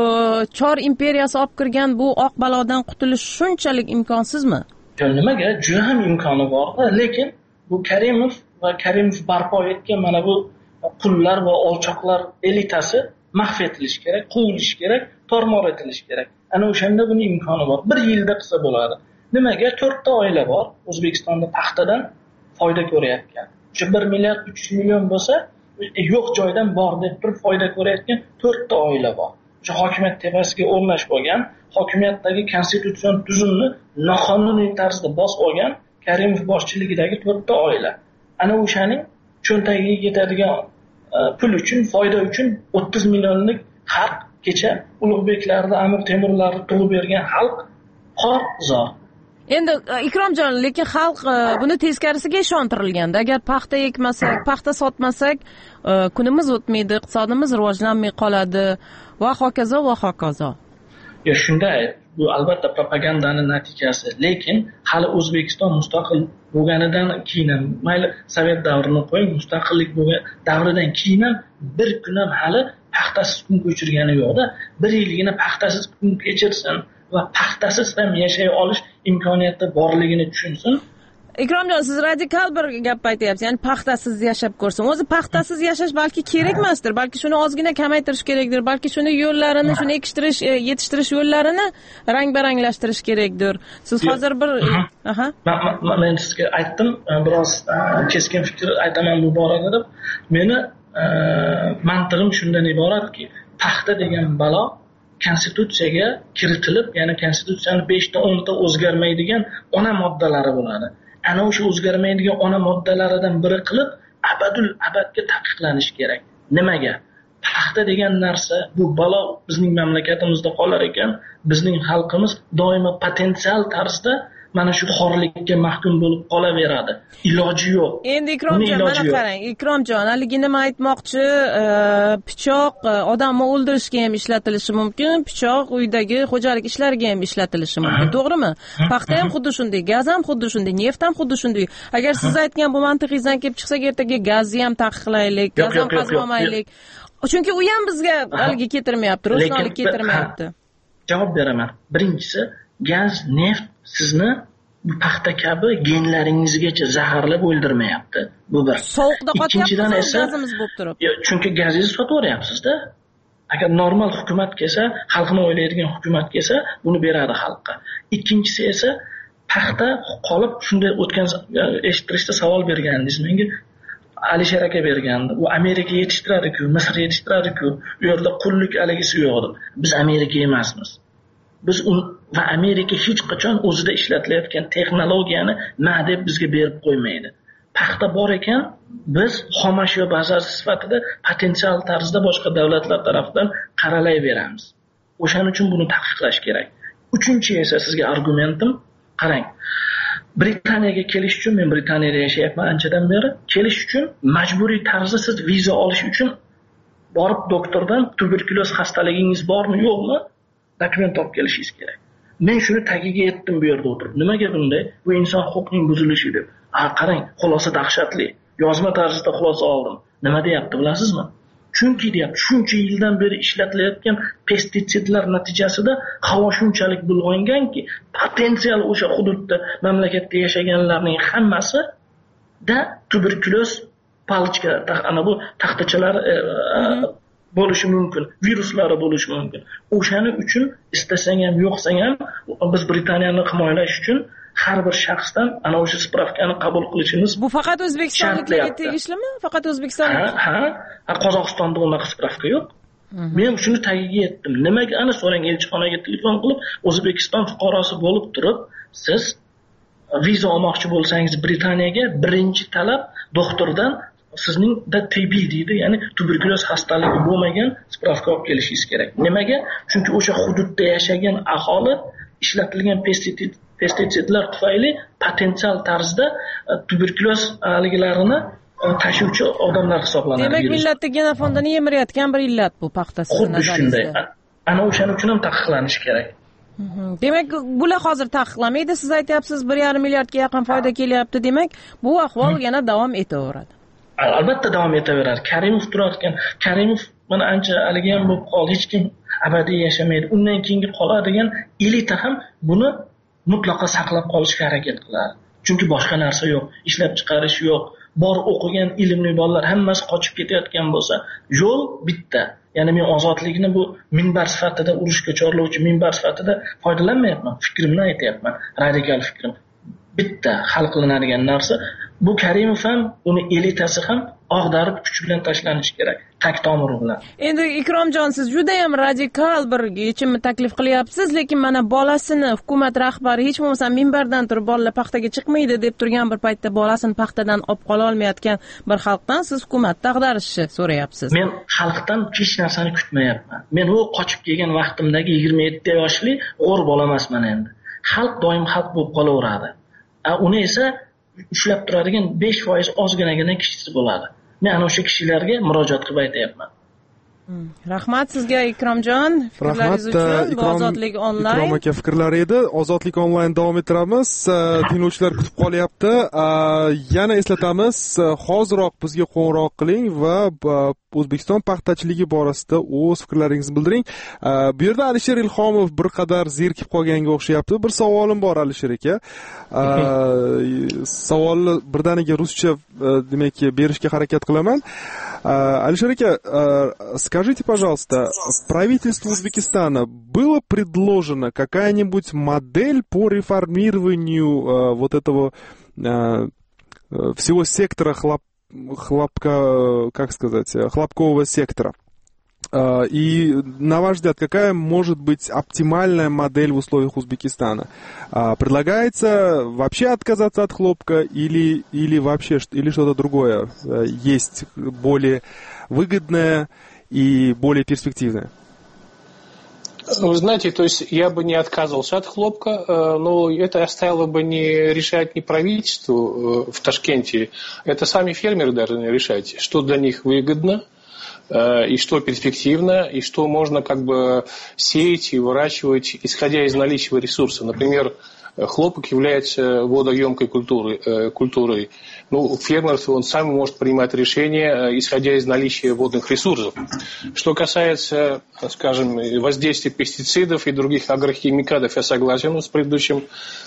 Chor imperiyasi olib kirgan bu oq balodan qutulish shunchalik imkonsizmi? Nimaga? Juda ham imkoni bor, lekin bu Karimov va Karimov barpo etgan mana bu qullar va olchoqlar elitasi mahv etilishi kerak, quvilishi kerak, tormor etilishi kerak. Ana o'shanda buning imkoni bor. 1 yilda qilsa bo'ladi. Nimaga? 4 ta oila bor O'zbekistonda paxtadan foyda ko'rayotgan. O'sha 1 milliard 300 million bo'lsa, yo'q joydan bor deb turib foyda ko'rayotgan 4 ta oila bor. O'sha hokimiyat tepasiga o'rnash bo'lgan, hokimiyatdagi konstitutsion tuzumni noqonuniy tarzda bosib olgan Karimov boshchiligidagi 4 ta oila. Ana o'shaning cho'ntagiga yetadigan pul uchun, foyda uchun 30 millionlik xalq, kecha Ulug'beklarni, Amir Temurlarni tug'ib bergan xalq qor zor. Endi Ikromjon, lekin xalq buni teskarisiga ishontirilganda, agar paxta ekmasak, paxta sotmasak, kunimiz o'tmaydi, iqtisodimiz rivojlanmay qoladi va hokazo va hokazo. Ya shunday, bu albatta propagandaning natijasi, lekin hali O'zbekiston mustaqil bo'lganidan keyin ham, mayli Sovet davrini qo'ying, mustaqillik bo'lgan davridan keyin ham bir kun ham hali paxtasiz kun ko'chirgani yo'qda. 1 yilgina paxtasiz kun kechirsin va paxtasiz ham yashay olish imkoniyati borligini tushunsin. Ikromjon, siz radikal bir gap aytyapsiz, ya'ni paxtasiz yashab ko'rsin. O'zi paxtasiz yashash balki kerak emasdir, balki shuni ozgina kamaytirish kerakdir, balki shuni yo'llarini, shuni ekish, yetishtirish yo'llarini rang-baranglashtirish kerakdir. Siz hozir bir men sizga aytdim, biroz keskin fikr aytaman bu borada deb. Meni mantig'im shundan iboratki, paxta degan balo konstitutsiyaga kiritilib, ya'ni konstitutsiyaning 5 ta 10 ta o'zgarmaydigan ona moddalari bo'ladi. Ana o'sha o'zgarmaydigan ona moddalaridan biri qilib abadga taqiqlanishi kerak. Nimaga? Paxta degan narsa, bu balo bizning mamlakatimizda qolar ekan, bizning xalqimiz doimo potensial tarzda mana shu xorlikka mahkum bo'lib qolaveradi. Iloji yo'q. Endi Ikromjon, mana qarang, Ikromjon, haligi nima aytmoqchi, pichoq odamni o'ldirishga ham ishlatilishi mumkin, pichoq uydagi xo'jalik ishlariga ham ishlatilishi mumkin, to'g'rimi? Paxta ham xuddi shunday, gaz ham xuddi shunday, neft ham xuddi shunday. Agar siz aytgan bu mantiqingizdan kelib chiqsak, ertaga gazni ham taqiqlaylik, gaz ham qazolmaylik. Chunki u ham bizga haligi keltirmayapti, ro'shnolik keltirmayapti. Javob beraman. Birinchisi, gaz, neft sizni bu paxta kabi genlaringizgacha zaharlab o'ldirmayapti. Bu bir. Sovuqda qotyapmiz gazimiz bo'lib turib. Chunki gazingizni sotaveryapsiz-da. Agar normal hukumat kelsa, xalqni o'ylaydigan hukumat kelsa, buni beradi xalqqa. Ikkinchisi esa paxta qolib, shunday o'tgan eshittirishda savol bergandingiz menga. Alisher aka bergandi. U Amerika yetishtiradi-ku, Misr yetishtiradi-ku. U yerda qullik aligisi yo'q. Biz Amerika emasmiz. Biz va Amerika hech qachon o'zida ishlatilayotgan texnologiyani ma deb bizga berib qo'ymaydi. Paxta bor ekan, biz xomashyo bazasi sifatida potensial tarzda boshqa davlatlar tomonidan qaralayveramiz. O'shaning uchun buni taqiqlash kerak. Uchinchi esa sizga argumentim, qarang. Britaniyaga kelish uchun, men Britaniyada yashayapman anchadan beri, kelish uchun majburiy tarzda siz viza olish uchun borib doktordan tuberkuloz xastaligingiz bormi, yo'qmi, dokument olib kelishingiz kerak. Men shuni tagiga yetdim bu yerda o'tirib. Nimaga bunday? Bu inson huquqining buzilishi deb. Qarang, xulosa dahshatli. Yozma tarzda xulosa oldim. Nima deyapti, bilasizmi? Chunki deyapti, shuncha yildan beri ishlatilayotgan pestitsidlar natijasida havo shunchalik bulg'anganki, potensial o'sha hududda mamlakatda yashaganlarning hammasida tuberkuloz palichka, ana bu taxtachalar bo'lishi mumkin, viruslari bo'lishi mumkin. O'shaning uchun istasang ham, yo'qsang ham biz Britaniyani himoyalash uchun har bir shaxsdan ana o'sha spravkani qabul qilishimiz. Bu faqat O'zbekistonliklarga tegishlimi? Faqat O'zbekistonlik? Ha, Qozog'istonda unaqa spravka yo'q. Men shuni tagiga yetdim. Nimaga ana so'rang, elchixonaga telefon qilib, O'zbekiston fuqarosi bo'lib turib, siz viza olmoqchi bo'lsangiz Britaniyaga birinchi talab doktordan sizning TB deydi, ya'ni tuberkuloz xastaligi bo'lmagan spravka olib kelishingiz kerak. Nimaga? Chunki o'sha hududda yashagan aholi ishlatilgan pestitsidlar tufayli potensial tarzda tuberkuloz aligilarini tashuvchi odamlar hisoblanadi. Demak, millatda genofondini yemirayotgan bir illat bu paxta sizning nazaringizda. Xuddi shunday. Ana o'shaning uchun ham taqiqlanishi kerak. Demak, bular hozir taqiqlanmaydi. Siz aytyapsiz 1,5 milliardga yaqin foyda kelyapti. Demak, bu ahvol yana davom etaveradi. Albatta davom etaveradi. Karimov turarkan, Karimov mana ancha haligi ham bo'lib qoldi. Hech kim abadiy yashamaydi. Undan keyingi qoladigan elita ham buni mutlaqo saqlab qolishga harakat qiladi. Chunki boshqa narsa yo'q, ishlab chiqarish yo'q. Bor o'qigan ilmli bolalar hammasi qochib ketayotgan bo'lsa, yo'l bitta. Ya'ni men ozodlikni bu minbar sifatida, urushga chorlovchi minbar sifatida foydalanmayapman. Fikrimni aytayapman, radikal fikrim. Bitta hal qilinadigan narsa bu Karimov ham, uni elitasi ham og'darib kuch bilan tashlanishi kerak, tag tomiri bilan. Endi Ikromjon, siz juda ham radikal bir yechimni taklif qilyapsiz, lekin mana bolasini hukumat rahbari hech bo'lmasa minbardan turib bolalar paxtaga chiqmaydi deb turgan bir paytda bolasini paxtadan olib qola olmayotgan bir xalqdan siz hukumatni ag'darishni so'rayapsiz. Men xalqdan hech narsani kutmayapman. Men u qochib kelgan vaqtimdagi 27 yoshli g'o'r bola emasman endi. Xalq doim xalq bo'lib qolaveradi. Uni esa ushlab turadigan 5% ozginagina kishisi bo'ladi. Men ana o'sha kishilarga murojaat qilib aytayapman. Rahmat sizga Ikromjon, fikrlaringiz uchun. Bu Ozodlik onlayn. Ikrom aka fikrlari edi. Ozodlik onlayn davom ettiramiz. Tinglovchilar kutib qolyapti. Yana eslatamiz, hoziroq bizga qo'ng'iroq qiling va O'zbekiston paxtachiligi borasida o'z fikrlaringizni bildiring. Bu yerda Alisher Ilhomov bir qadar zerikib qolganga o'xshayapti. Bir savolim bor Alisher aka. Savolni birdaniga ruscha demak berishga harakat qilaman. Алишер aka, скажите, пожалуйста, правительству Узбекистана было предложена какая-нибудь модель по реформированию вот этого всего сектора хлопкового сектора? И, на ваш взгляд, какая может быть оптимальная модель в условиях Узбекистана? Предлагается вообще отказаться от хлопка или вообще или что-то другое есть более выгодное и более перспективное? Вы знаете, то есть я бы не отказывался от хлопка, но это оставило бы не решать не правительству в Ташкенте, это сами фермеры должны решать, что для них выгодно, и что перспективно, и что можно как бы сеять и выращивать, исходя из наличия ресурсов. Например, хлопок является водоемкой культурой. Ну, фермер, он сам может принимать решения, исходя из наличия водных ресурсов. Что касается, скажем, воздействия пестицидов и других агрохимикатов, я согласен с предыдущим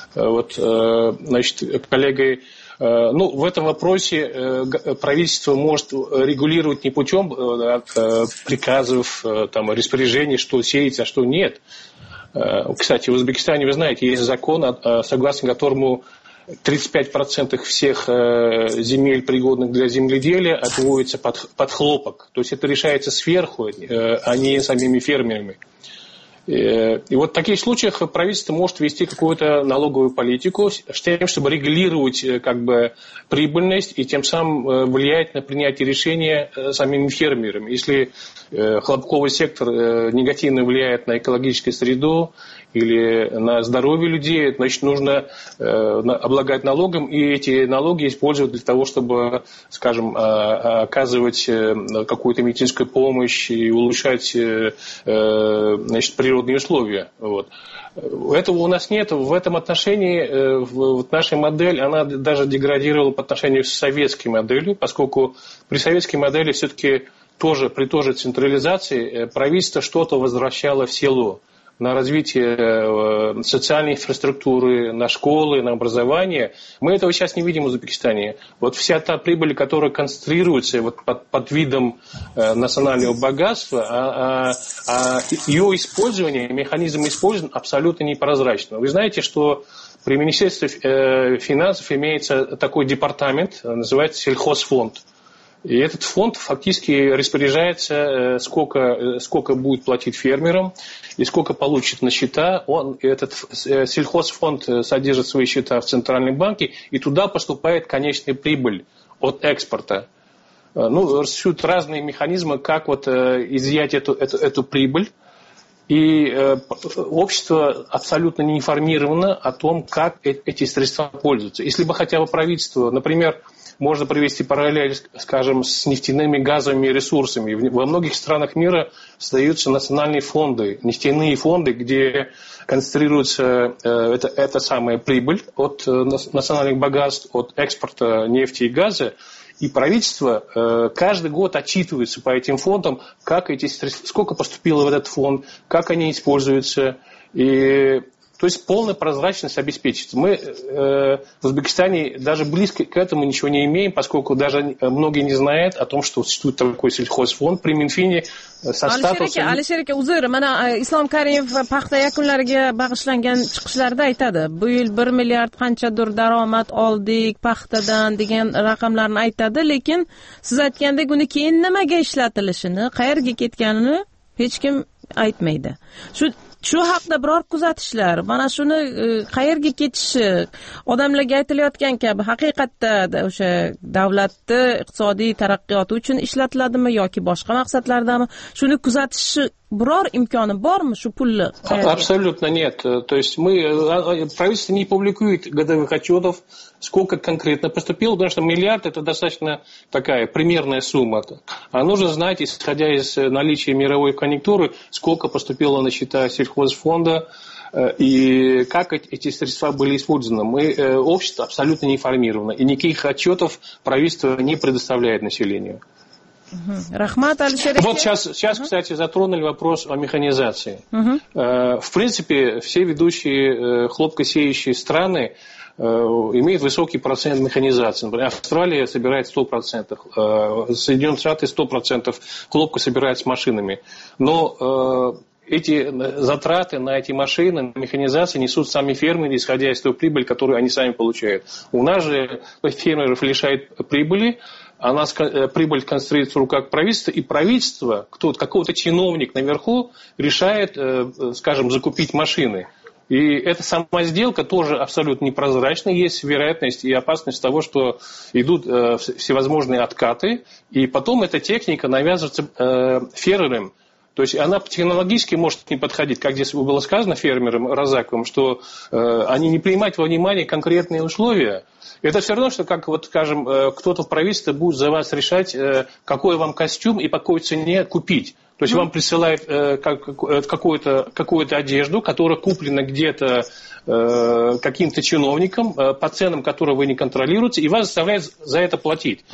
коллегой. Ну, в этом вопросе правительство может регулировать не путем приказов, там, распоряжений, что сеять, а что нет. Кстати, в Узбекистане, вы знаете, есть закон, согласно которому 35% всех земель, пригодных для земледелия, отводится под хлопок. То есть это решается сверху, а не самими фермерами. И вот в таких случаях правительство может вести какую-то налоговую политику с тем, чтобы регулировать как бы прибыльность и тем самым влиять на принятие решения самими фермерами. Если хлопковый сектор негативно влияет на экологическую среду или на здоровье людей, значит, нужно облагать налогом, и эти налоги использовать для того, чтобы, скажем, оказывать какую-то медицинскую помощь и улучшать, значит, природные условия. Вот. Этого у нас нет. В этом отношении наша модель, она даже деградировала по отношению с советской моделью, поскольку при советской модели все-таки при той же централизации правительство что-то возвращало в село на развитие социальной инфраструктуры, на школы, на образование. Мы этого сейчас не видим в Узбекистане. Вот вся та прибыль, которая концентрируется вот под видом национального богатства, ее использование, механизм использования абсолютно непрозрачно. Вы знаете, что при Министерстве финансов имеется такой департамент, называется сельхозфонд. И этот фонд фактически распоряжается, сколько будет платить фермерам и сколько получит на счета. Этот сельхозфонд содержит свои счета в Центральном банке, и туда поступает конечная прибыль от экспорта. Существуют разные механизмы, как изъять эту прибыль. И общество абсолютно не информировано о том, как эти средства пользуются. Если бы хотя бы правительство, например, можно провести параллель, скажем, с нефтяными газовыми ресурсами. Во многих странах мира создаются национальные фонды, нефтяные фонды, где концентрируется эта самая прибыль от национальных богатств, от экспорта нефти и газа. И правительство каждый год отчитывается по этим фондам, как эти средства, сколько поступило в этот фонд, как они используются. То есть полная прозрачность обеспечится. Мы в Узбекистане даже близко к этому ничего не имеем, поскольку даже многие не знают о том, что существует такой сельхозфонд при Минфине со статусом... Alisher aka, uzr, mana Islom Karimov paxta yakunlariga bag'ishlangan chiqishlarda aytadi. Bu yil 1 milliard qanchadir daromad oldik paxtadan degan raqamlarni aytadi, lekin siz aytgandek uni keyin nimaga ishlatilishini, qayerga ketganini hech kim aytmaydi. Shu haqda biror kuzatishlar, mana shuni qayerga ketishi, odamlarga aytilayotgan kabi haqiqatda o'sha davlatni iqtisodiy taraqqiyoti uchun ishlatiladimi yoki boshqa maqsadlardami? Shuni kuzatishi biror imkoni bormi shu pulni? Абсолютно нет. То есть правительство не публикует годовых отчетов, сколько конкретно поступило, потому что миллиард это достаточно такая примерная сумма. А нужно знать, исходя из наличия мировой конъюнктуры, сколько поступило на счета сельхозфонда и как эти средства были использованы. Общество абсолютно не информировано, и никаких отчетов правительство не предоставляет населению. Вот сейчас, кстати, затронули вопрос о механизации. В принципе, все ведущие хлопкосеющие страны имеют высокий процент механизации. Например, Австралия собирает 100%, Соединенные Штаты 100% хлопка собирает с машинами. Но эти затраты на эти машины, на механизацию несут сами фермеры, исходя из той прибыли, которую они сами получают. У нас же фермеров лишает прибыли, прибыль концентрируется в руках правительства, и правительство, какой-то чиновник наверху решает, скажем, закупить машины. И эта сама сделка тоже абсолютно непрозрачна. Есть вероятность и опасность того, что идут всевозможные откаты, и потом эта техника навязывается фермерам. То есть она технологически может не подходить, как здесь было сказано фермерам Разаковым, что они не принимают во внимание конкретные условия. Это все равно, что, как вот, скажем, кто-то в правительстве будет за вас решать, какой вам костюм и по какой цене купить. То есть вам присылают какую-то одежду, которая куплена где-то каким-то чиновником по ценам, которые вы не контролируете, и вас заставляют за это платить.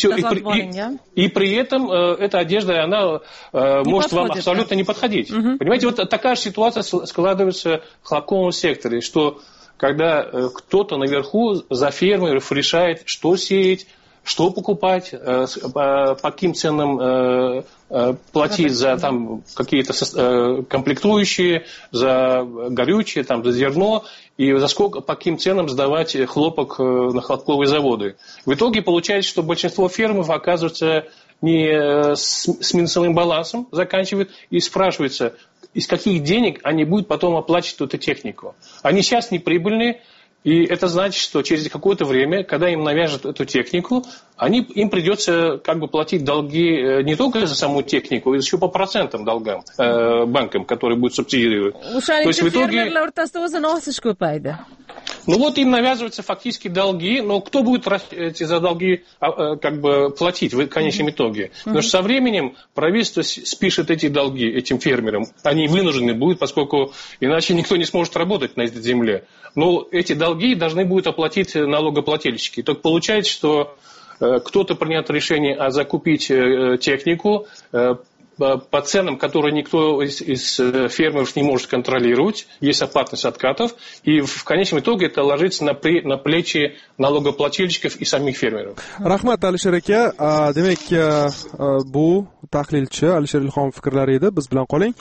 И при этом эта одежда, она может вам абсолютно не подходить. Понимаете, вот такая же ситуация складывается в хлопковом секторе, что когда кто-то наверху за фермеров решает, что сеять, что покупать, по каким ценам платить за там какие-то комплектующие, за горючее, там, за зерно, и по каким ценам сдавать хлопок на хлопковые заводы. В итоге получается, что большинство фермеров оказывается не с минусовым балансом, заканчивают, и спрашивается, из каких денег они будут потом оплачивать эту технику. Они сейчас не прибыльные, и это значит, что через какое-то время, когда им навяжут эту технику, им придется как бы платить долги не только за саму технику, а еще по процентам долгам банкам, которые будут субсидировать. То есть в итоге... Ну вот им навязываются фактически долги, но кто будет эти за долги как бы платить в конечном итоге? Потому что со временем правительство спишет эти долги этим фермерам. Они вынуждены будут, поскольку иначе никто не сможет работать на этой земле. Но эти долги должны будут оплатить налогоплательщики. Так получается, что кто-то принят решение закупить технику по ценам, которые никто из фермеров не может контролировать, есть опасность откатов, и в конечном итоге это ложится на плечи налогоплательщиков и самих фермеров. Rahmat Alisher aka, demak bu tahlilchi Alisher Ilhomov fikrlari edi. Biz bilan qoling.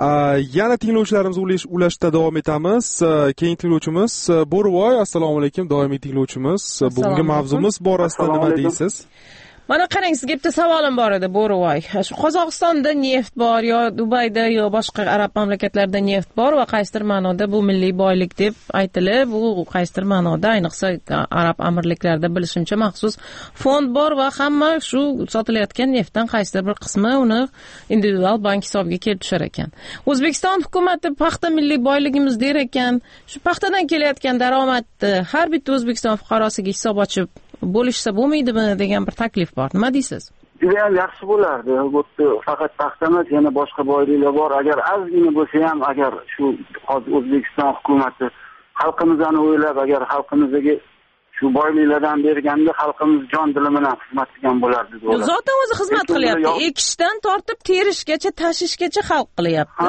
Yana tinglovchilarimiz ulashda davom etamiz. Keyingi tinglovchimiz Bo'rivoy, assalomu alaykum, doimiy tinglovchimiz. Bugungi mavzumiz borasida nima deysiz? Mana qarang, sizga bitta savolim bor edi, Bo'rivoy. Shu Qozog'istonda neft bor, yo Dubayda, yo boshqa arab mamlakatlarida neft bor va qaysidir ma'noda bu milliy boylik deb aytilib, u qaysidir ma'noda, ayniqsa arab amirliklarida bilishimcha maxsus fond bor va hamma shu sotilayotgan neftdan qaysidir bir qismi uni individual bank hisobiga kelib tushar ekan. O'zbekiston hukumati paxta milliy boyligimiz der ekan, shu paxtadan kelayotgan daromadni har bitta O'zbekiston fuqarosiga hisob ochib bo'lishsa bo'lmaydimi degan bir taklif bor. Nima deysiz? Juda ham yaxshi bo'lardi. Bu faqat paxta emas, yana boshqa boyliklar bor. Agar ozgina bo'lsa ham, agar shu O'zbekiston hukumati xalqimizni o'ylab, agar xalqimizga shu boyliklardan berganda xalqimiz jon dili bilan xizmat qilgan bo'lardi deb o'ylayman. Zotan o'zi xizmat qilyapti. Ekishdan tortib terishgacha, tashishgacha xalq qilyapti.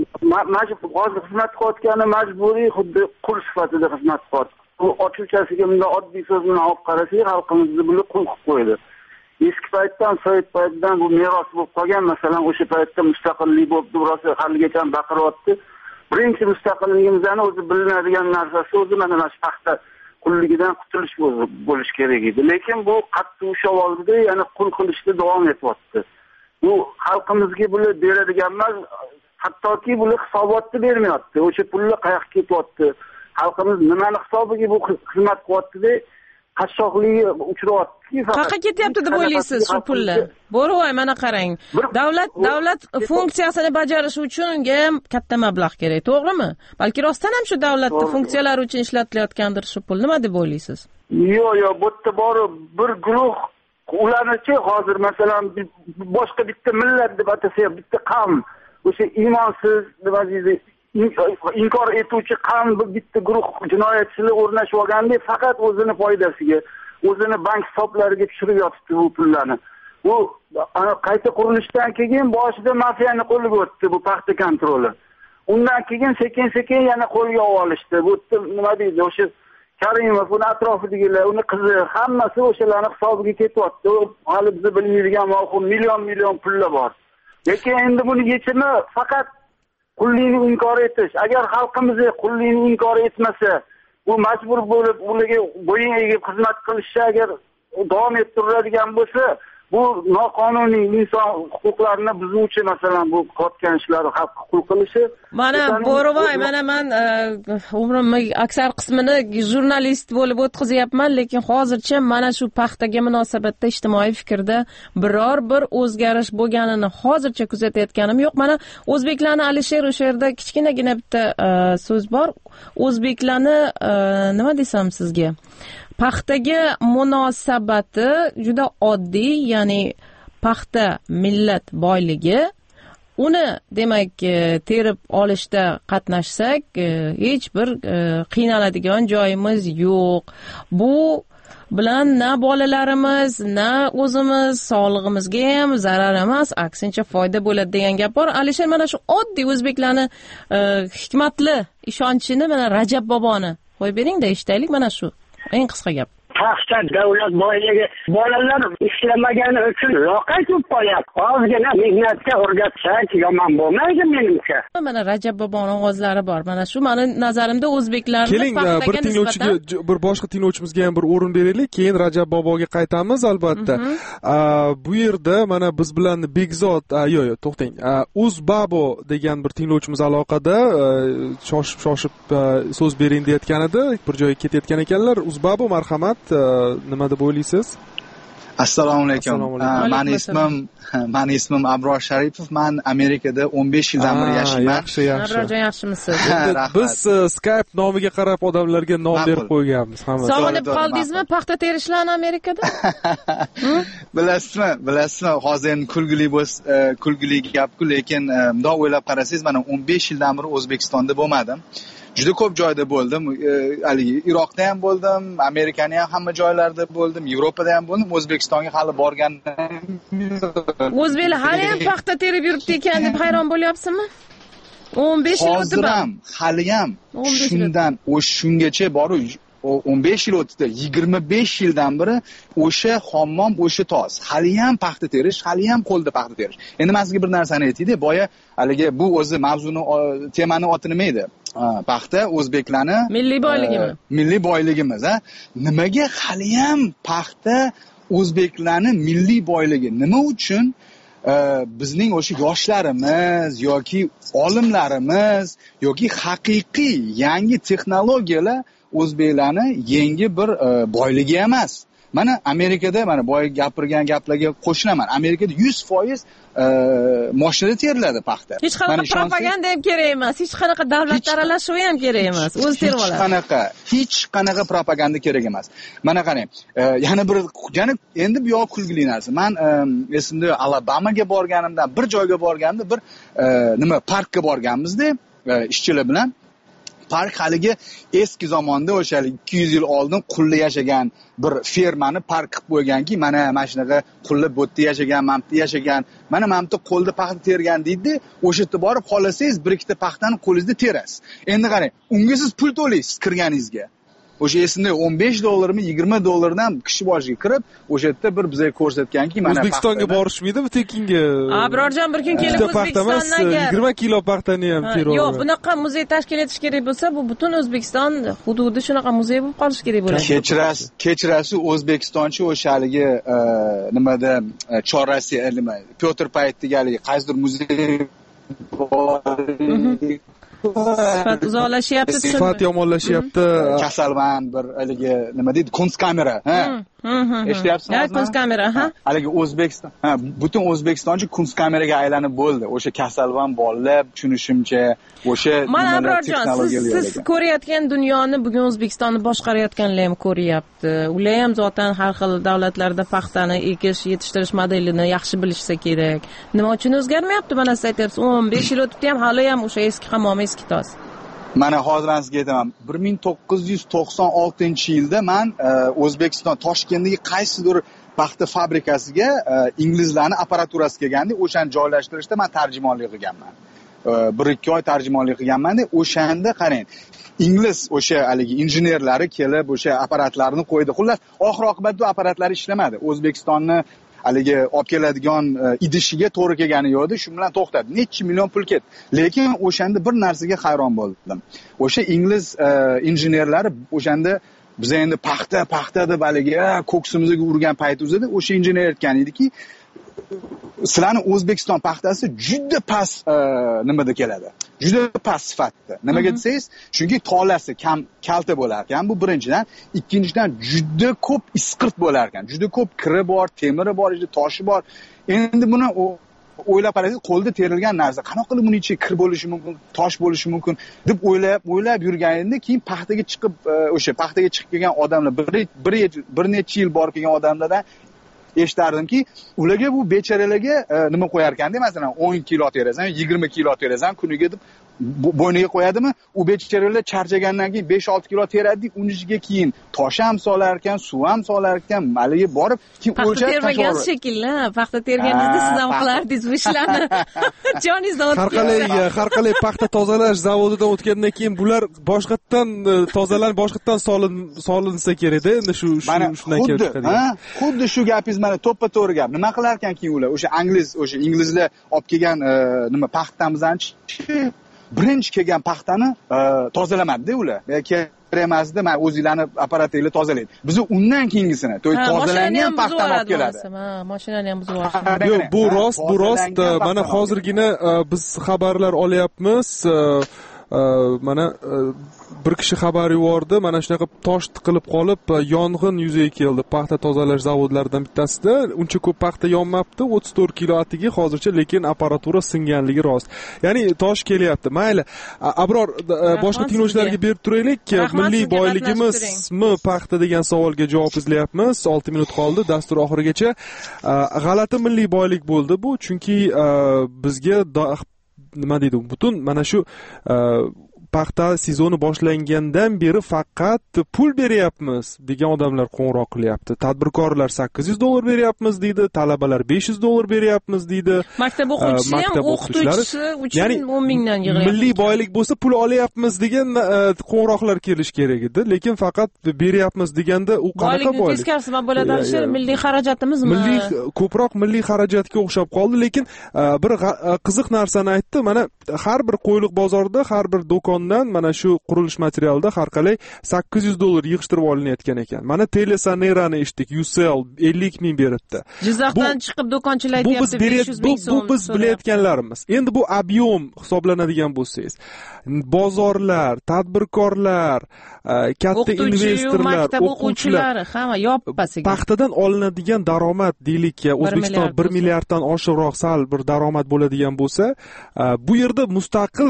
Majbur hozir xizmat qilayotgani majburiy, xuddi qul sifatida xizmat qilyapti. Bu ochuvchasiga bunday oddiy so'z bilan olib qarasak, xalqimizni buni qul qilib qo'ydi. Eski paytdan, sovet paytidan bu meros bo'lib qolgan, masalan, o'sha paytda mustaqillik bo'lib tursa, haligacha baqiryapti. Birinchi mustaqilligimizni o'zi bilinadigan narsasi o'zi mana shu paxta qulligidan qutulish bo'lish kerak edi. Lekin bu qattiq ushlab oldida, yana qul qilishda davom etyapti. Bu xalqimizga buni beradigan emas, hattoki buni hisobotni bermayapti. O'sha pullar qayoqqa ketyapti? Xalqimiz nimani hisobiga bu xizmat qilyapti-da, qashshoqligi uchrayapti. Qayerga ketyapti deb o'ylaysiz shu pullar? Bo'rivoy, mana qarang. Davlat funksiyasini bajarish uchun unga ham katta mablag' kerak, to'g'rimi? Balki rostdan ham shu davlatning funksiyalari uchun ishlatilayotgandir shu pul. Nima deb o'ylaysiz? Yo'q, bu yerda bor bir guruh ularni-chi hozir masalan boshqa bitta millat deb atasak, bitta qavm, o'sha iymonsiz, nima deydi, inkor etuvchi qavm bitta guruh jinoyatchilar o'rnashib olganda faqat o'zini foydasiga, o'zini bank hisoblariga tushirib yotibdi bu pullarni. Bu qayta qurilishdan keyin boshida mafiyani qo'liga o'tdi bu paxta kontroli. Undan keyin sekin-sekin yana qo'lga olishdi. Bu nima deydi, o'sha Karimov, uni atrofidagilar, uni qizi, hammasi o'shalarning hisobiga ketyapti. Hali biz bilmaydigan million pullar bor. Lekin endi buni yechimi faqat qullikni inkor etish. Agar xalqimiz qullikni inkor etmasa, u majbur bo'lib ularga bo'yin egib xizmat qilishga agar davom ettiradigan bo'lsa, bu noqonuniy inson huquqlarini buzuvchi, masalan, bu qilayotgan ishlarni xalq hukm qilishi. Mana Bo'rivoy, mana men umrimning aksar qismini jurnalist bo'lib o'tkazyapman, lekin hozircha mana shu paxtaga munosabatda ijtimoiy fikrda biror bir o'zgarish bo'lganini hozircha kuzatayotganim yo'q. Mana o'zbeklarni Alisher o'sha yerda kichkinagina bitta so'z bor. O'zbeklarni nima desam sizga? Paxtaga munosabati juda oddiy, ya'ni paxta millat boyligi. Uni demak terib olishda qatnashsak, hech bir qiynaladigan joyimiz yo'q. Bu bilan na bolalarimiz, na o'zimiz sog'lig'imizga ham zarar emas, aksincha foyda bo'ladi degan gap bor. Alisher, mana shu oddiy o'zbeklarni hikmatli ishonchini, mana Rajab boboni qo'yib bering-da eshitaylik, mana shu. Eng qisqa gap. Paxta davlat boyligi, bolalar ishlamagani uchun loqayd bo'lib qolyapti. Ozgina mehnatga o'rgatsak yomon bo'lmaydi menimcha. Mana Rajab boboni ovozlari bor. Mana shu meni nazarimda o'zbeklarning paxtaga nisbatan bir boshqa tinglovchimizga ham bir o'rin beraylik, keyin Rajab boboga qaytamiz albatta. Bu yerda mana biz bilan Begzod, yo'q, to'xtang. Uzbabo degan bir tinglovchimiz aloqada, shoshib so'z bering deyotgan edi, bir joyga ketayotgan ekanlar. Uzbabo, marhamat. Nima deb o'ylaysiz? Assalomu alaykum. Meni ismim Abror Sharipov. Men Amerikada 15 yildan beri yashayman. Abrorjon, yaxshimisiz? Biz Skype nomiga qarab odamlarga nom berib qo'yganmiz. Sog'inib qoldingizmi paxta terishlarni Amerikada? Bilasizmi? Hozir endi kulgili gap-ku, lekin bundoq o'ylab qarasangiz, mana 15 yildan beri O'zbekistonda bo'lmadim. juda ko'p joyda bo'ldim. Haligi Iroqda ham bo'ldim, Amerikani ham hamma joylarda bo'ldim, Yevropada ham bo'ldim. O'zbekistonga hali borganim. O'zbeklar hali ham paxta terib yuribdi ekan deb hayron bo'lyapsizmi? 15 yil o'tib ham. Hali ham shundan shungacha boru 15 yil o'tdi. 25 yildan beri o'sha hammom, o'sha toz. Hali ham paxta terish, hali ham qo'lda paxta terish. Endi men sizga bir narsani aytaydi. Boya haligi bu o'zi mavzuni temani oti nima edi? Paxta o'zbeklarni milliy boyligimi? Milliy boyligimiz, ha? Nimaga hali ham paxta o'zbeklarni milliy boyligi? Nima uchun bizning o'sha yoshlarimiz yoki olimlarimiz yoki haqiqiy yangi texnologiyalar o'zbeklarni yangi bir boyligi emas. Mana Amerikada mana boya gapirgan gaplarga qo'shilaman. Amerikada 100% mashinada teriladi paxta. Hech qanaqa propaganda ham kerak emas, hech qanaqa davlat aralashuvi ham kerak emas. O'zi terib oladi. Hech qanaqa propaganda kerak emas. Mana qarang, yana endi bu yoq kulgili narsa. Men esimda Alabamaga borganimda, bir joyga borganimda, bir nima parkka borganmizda, ishchilar bilan. Park haligi eski zamonda o'sha 200 yil oldin qullar yashagan bir fermani park qilib qo'yganki, mana shunaqa qullar bu yerda yashagan, mana bu yerda yashagan, mana bu yerda qo'lda paxta tergan deydi. O'sha yerda borib qolasangiz, bir ikkita paxtani qo'lingizda terasiz. Endi qarang, unga siz pul to'laysiz kirganingizga. O'sha esimda $15mi, $20dan kishi boshiga kirib, o'sha yerda bir bizga ko'rsatganki, mana O'zbekistonga borishmaydi bu tekinga. Abrorjon bir kun kelib O'zbekistondan 20 kilo paxtani ham terib. Yo'q, bunaqa muzey tashkil etish kerak bo'lsa, bu butun O'zbekiston hududi shunaqa muzey bo'lib qolishi kerak bo'ladi. Kechirasiz O'zbekistonchi o'sha haligi nimada Chorrasiya nima Pyotr Payttigaligi qaysidir muzey sifat uzoqlashyapti, sifat yomonlashyapti. Kasalman bir haligi nima deydi, kunstkamera, ha? Eshityapsizmi? Kunstkamera, ha. Haligi O'zbekiston, ha, butun O'zbekistonchi kunstkameraga aylanib bo'ldi. O'sha kasalvan bolalar tushunishimcha, o'sha nimalar texnologiyalar. Siz ko'rayotgan dunyoni bugun O'zbekistonni boshqarayotganlar ham ko'ryapti. Ular ham zotan har xil davlatlarda paxtani ekish, yetishtirish modelini yaxshi bilishsa kerak. Nima uchun o'zgarmayapti? Mana siz aytyapsiz, 15 yil o'tibdi ham hali ham o'sha eski hammom, eski toz. Mana hozir sizga aytaman, 1996-yilda men O'zbekiston Toshkentdagi qaysidir paxta fabrikasiga inglizlarning apparaturasi kelganda, o'shani joylashtirishda men tarjimonlik qilganman. 1-2 oy tarjimonlik qilganman-da, o'shanda qarang, ingliz o'sha haligi injenerlari kelib o'sha apparatlarni qo'ydi. Xullas, oxir-oqibatda apparatlari ishlamadi. O'zbekistonni haligi olib keladigan idishiga to'g'ri kelgani yo'qdi, shu bilan to'xtadi. Necha million pul ketdi. Lekin o'shanda bir narsaga hayron bo'ldim. O'sha ingliz injenerlari o'shanda biz endi paxta deb haligi ko'ksimizga urgan paytimizda o'sha injener aytgan ediki, sizlarning O'zbekiston paxtasi juda past nimada keladi. Juda past sifatda. Nimaga desangiz, chunki tolasi kalta bo'lar ekan, bu birinchidan, ikkinchidan juda ko'p isqirt bo'lar ekan. Juda ko'p kiri bor, temiri bor, toshi bor. Endi buni o'ylab qarasangiz, qo'lda terilgan narsa qanaqa qilib buni ichiga kir bo'lishi mumkin, tosh bo'lishi mumkin deb o'ylab yurganimda, keyin paxtaga chiqib o'sha paxtaga chiqib kelgan odamlar, bir necha yil borib kelgan odamlardan eshitardimki, ularga bu bechoralarga nima qo'yar ekanda, masalan 10 kilo terasan, 20 kilo terasan kuniga deb bo'yniga qo'yadimi? U bechoralar charchagandan keyin 5-6 kilo teradi, uning ichiga keyin tosh ham solar ekan, suv ham solar ekan, maliga borib keyin o'lchab termagan shekilli, paxta terganingizda siz ham qilardingiz bu ishlarni. Joningizdan o'tgan. Har qalay paxta tozalash zavodidan o'tgandan keyin bular boshqatdan tozalanib, boshqatdan solinsa kerak-da, endi shundan kelib chiqadi. Xuddi shu gapingiz mana to'ppa-to'g'ri gap. Nima qilar ekan ular? O'sha inglizlar olib kelgan nima paxtamizdan birinchi kelgan paxtani tozalamadi-da ular. Kerak emasdi, men o'zinglarni apparatinglar tozalaydi. Biz undan keyingisini, tozalangan paxtani olib keladi. Mashinani ham buzib yuboradi. Yo'q, bu rost. Mana hozirgina biz xabarlar olyapmiz. Mana bir kishi xabar yubordi, mana shunaqa tosh tiqilib qolib yong'in yuzaga keldi paxta tozalash zavodlaridan bittasida. Uncha ko'p paxta yonmabdi, 34 kilo atiga hozircha, lekin apparatura singanligi rost. Ya'ni tosh kelyapti. Mayli, Abror, boshqa tinglovchilarga berib turaylik. Milliy boyligimizmi paxta degan savolga javob izlayapmiz. 6 minut qoldi dastur oxirigacha. G'alati milliy boylik bo'ldi bu, chunki bizga nima deydi, butun mana shu paxta sezoni boshlangandan beri faqat pul beryapmiz degan odamlar qo'ng'iroq qilyapti. Tadbirkorlar $800 beryapmiz deydi, talabalar $500 beryapmiz deydi. Maktab o'quvchisi ham o'qituvchisi uchun 10 mingdan yig'yapti. Milliy boylik bo'lsa pul olyapmiz degan qo'ng'iroqlar kelish kerak edi, lekin faqat beryapmiz deganda u qanaqa boylik? Teskarisi nima bo'ladi? Milliy xarajatimizmi? Ko'proq milliy xarajatga o'xshab qoldi, lekin bir qiziq narsani aytdi. Mana har bir qo'yliq bozorda, har bir do'kondan mana shu qurilish materialida har qalay $800 yig'ishtirib olinayotgan ekan. Mana Telesanerani eshitdik, UCL 50 ming beribdi. Jizzaxdan chiqib do'konchilar aytayapti 500 ming so'm. Bu biz bilayotganlarimiz. Endi bu ob'yom hisoblanadigan bo'lsangiz, bozorlar, tadbirkorlar, katta investorlar, o'quvchilar hamma yoppasiga. Paxtadan olinadigan daromad deylik, O'zbekiston 1 milliarddan oshiqroq sal bir daromad bo'ladigan bo'lsa, bu yerda mustaqil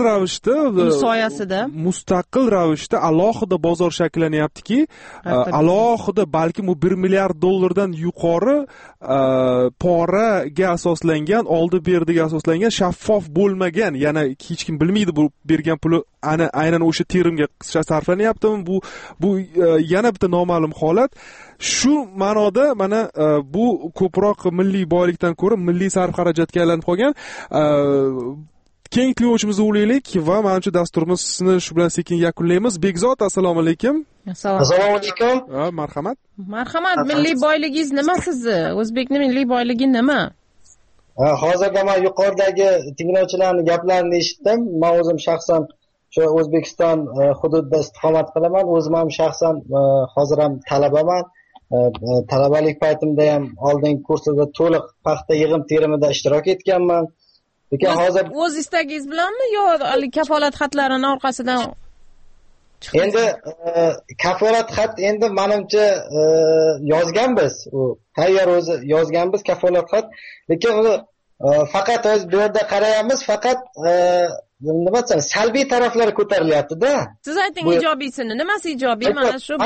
ravishda alohida bozor shakllanyaptiki, alohida balkim u $1 milliard yuqori poraga asoslangan, oldi berdiga asoslangan, shaffof bo'lmagan, yana hech kim bilmaydi bu bergan puli aynan o'sha terimga sarflanyaptimi, bu yana bitta noma'lum holat. Shu ma'noda mana bu ko'proq milliy boylikdan ko'ra milliy sarf xarajatga aylanib qolgan. Keng tinglovchimizni ulaylik va menimcha dasturimizni shu bilan sekin yakunlaymiz. Bekzod, assalomu alaykum. Assalomu alaykum. Marhamat. Marhamat, milliy boyligingiz nima sizni? O'zbekning milliy boyligi nima? Hozirda men yuqoridagi tinglovchilarning gaplarini eshitdim. Men o'zim shaxsan shu O'zbekiston hududida istiqomat qilaman. O'zim ham shaxsan hozir ham talabaman. Talabalik paytimda ham oldingi kurslarda to'liq paxta yig'im terimida ishtirok etganman. Lekin hozir o'z istagingiz bilanmi yo kafolat xatlarining orqasidan? Endi kafolat xat endi menimcha yozganmiz. U tayyor o'zi yozganmiz kafolat xat. Lekin uni faqat o'z bu yerda qarayapmiz, faqat nima desam, salbiy taraflari ko'tarilyapti-da. Siz ayting ijobiysini. Nimasi ijobiy? Mana shu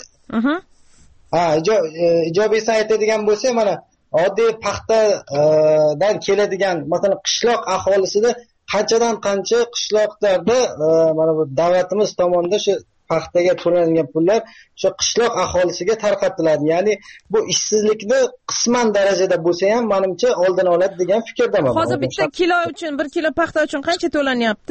ijobiysini aytadigan bo'lsa, mana oddiy paxtadan keladigan, masalan, qishloq aholisida qanchadan qancha qishloqlarda mana bu davlatimiz tomonidan shu paxtaga to'lanadigan pullar shu qishloq aholisiga tarqatiladi. Ya'ni bu ishsizlikni qisman darajada bo'lsa ham menimcha oldini oladi degan fikrdaman. Hozir bitta kilo uchun, 1 kilo paxta uchun qancha to'lanyapti?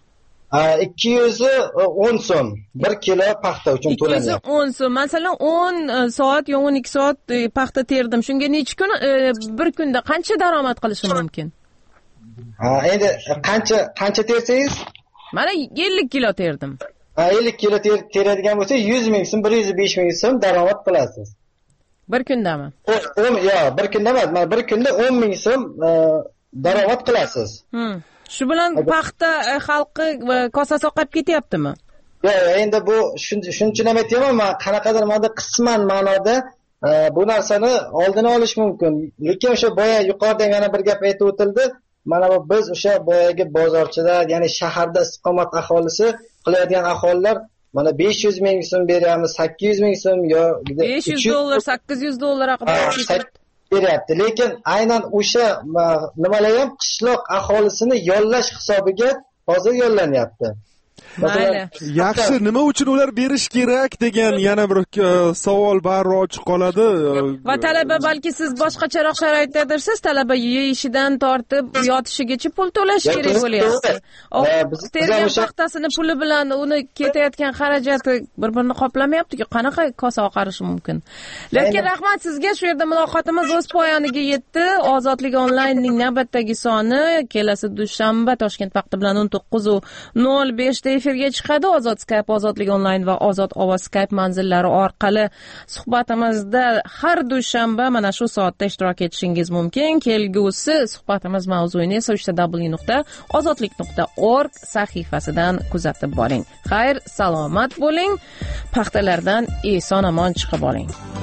210 so'm 1 kilo paxta uchun to'lanyapti. 210 so'm. Masalan, 10 soat yo 12 soat paxta terdim. Shunga necha kun, bir kunda qancha daromad qilishim mumkin? Endi qancha tersangiz? Mana 50 kilo terdim. 50 kilo teradigan bo'lsa 100 ming so'm, 105 ming so'm daromad qilasiz. Bir kundami? Yo'q, bir kunda emas. Mana bir kunda 10 ming so'm daromad qilasiz. Shu bilan paxta xalqi kosasi oqib ketyaptimi? Yo'q, endi bu shuning uchun ham aytayman, men qanaqadir ma'noda qisman ma'noda bu narsani oldini olish mumkin. Lekin o'sha boya yuqorida yana bir gap aytib o'tildi. Mana bu biz o'sha boyagi bozorchilar, ya'ni shaharda istiqomat aholisi qilayotgan aholilar mana 500 ming so'm beryapmiz, 800 ming so'm yo $500, $800 beryapti. Lekin aynan o'sha nimalar ham qishloq aholisini yollash hisobiga hozir yollanyapti. Mayli. Yaxshi, nima uchun ular berish kerak degan yana bir savol bari ochiq qoladi. Va talaba, balki siz boshqacharoq sharoitdadirsiz, talaba yeyishidan tortib yotishigacha pul to'lash kerak bo'lyapti. Tergan paxtasini puli bilan uni ketayotgan xarajati bir-birini qoplamayapti-ku, qanaqa kosa oqarishi mumkin. Lekin rahmat sizga, shu yerda muloqotimiz o'z poyoniga yetdi. Ozodlik onlaynning navbatdagi soni kelasi dushanba Toshkent vaqti bilan 19:05 efirga chiqadi. Ozod Skype, Ozodlik onlayn va Ozod ovoz Skype manzillari orqali suhbatimizda har dushanba mana shu soatda ishtirok etishingiz mumkin. Kelgusi suhbatimiz mavzuyini esa www.ozodlik.org sahifasidan kuzatib boring. Xayr, salomat bo'ling. Paxtalardan eson-omon chiqib oling.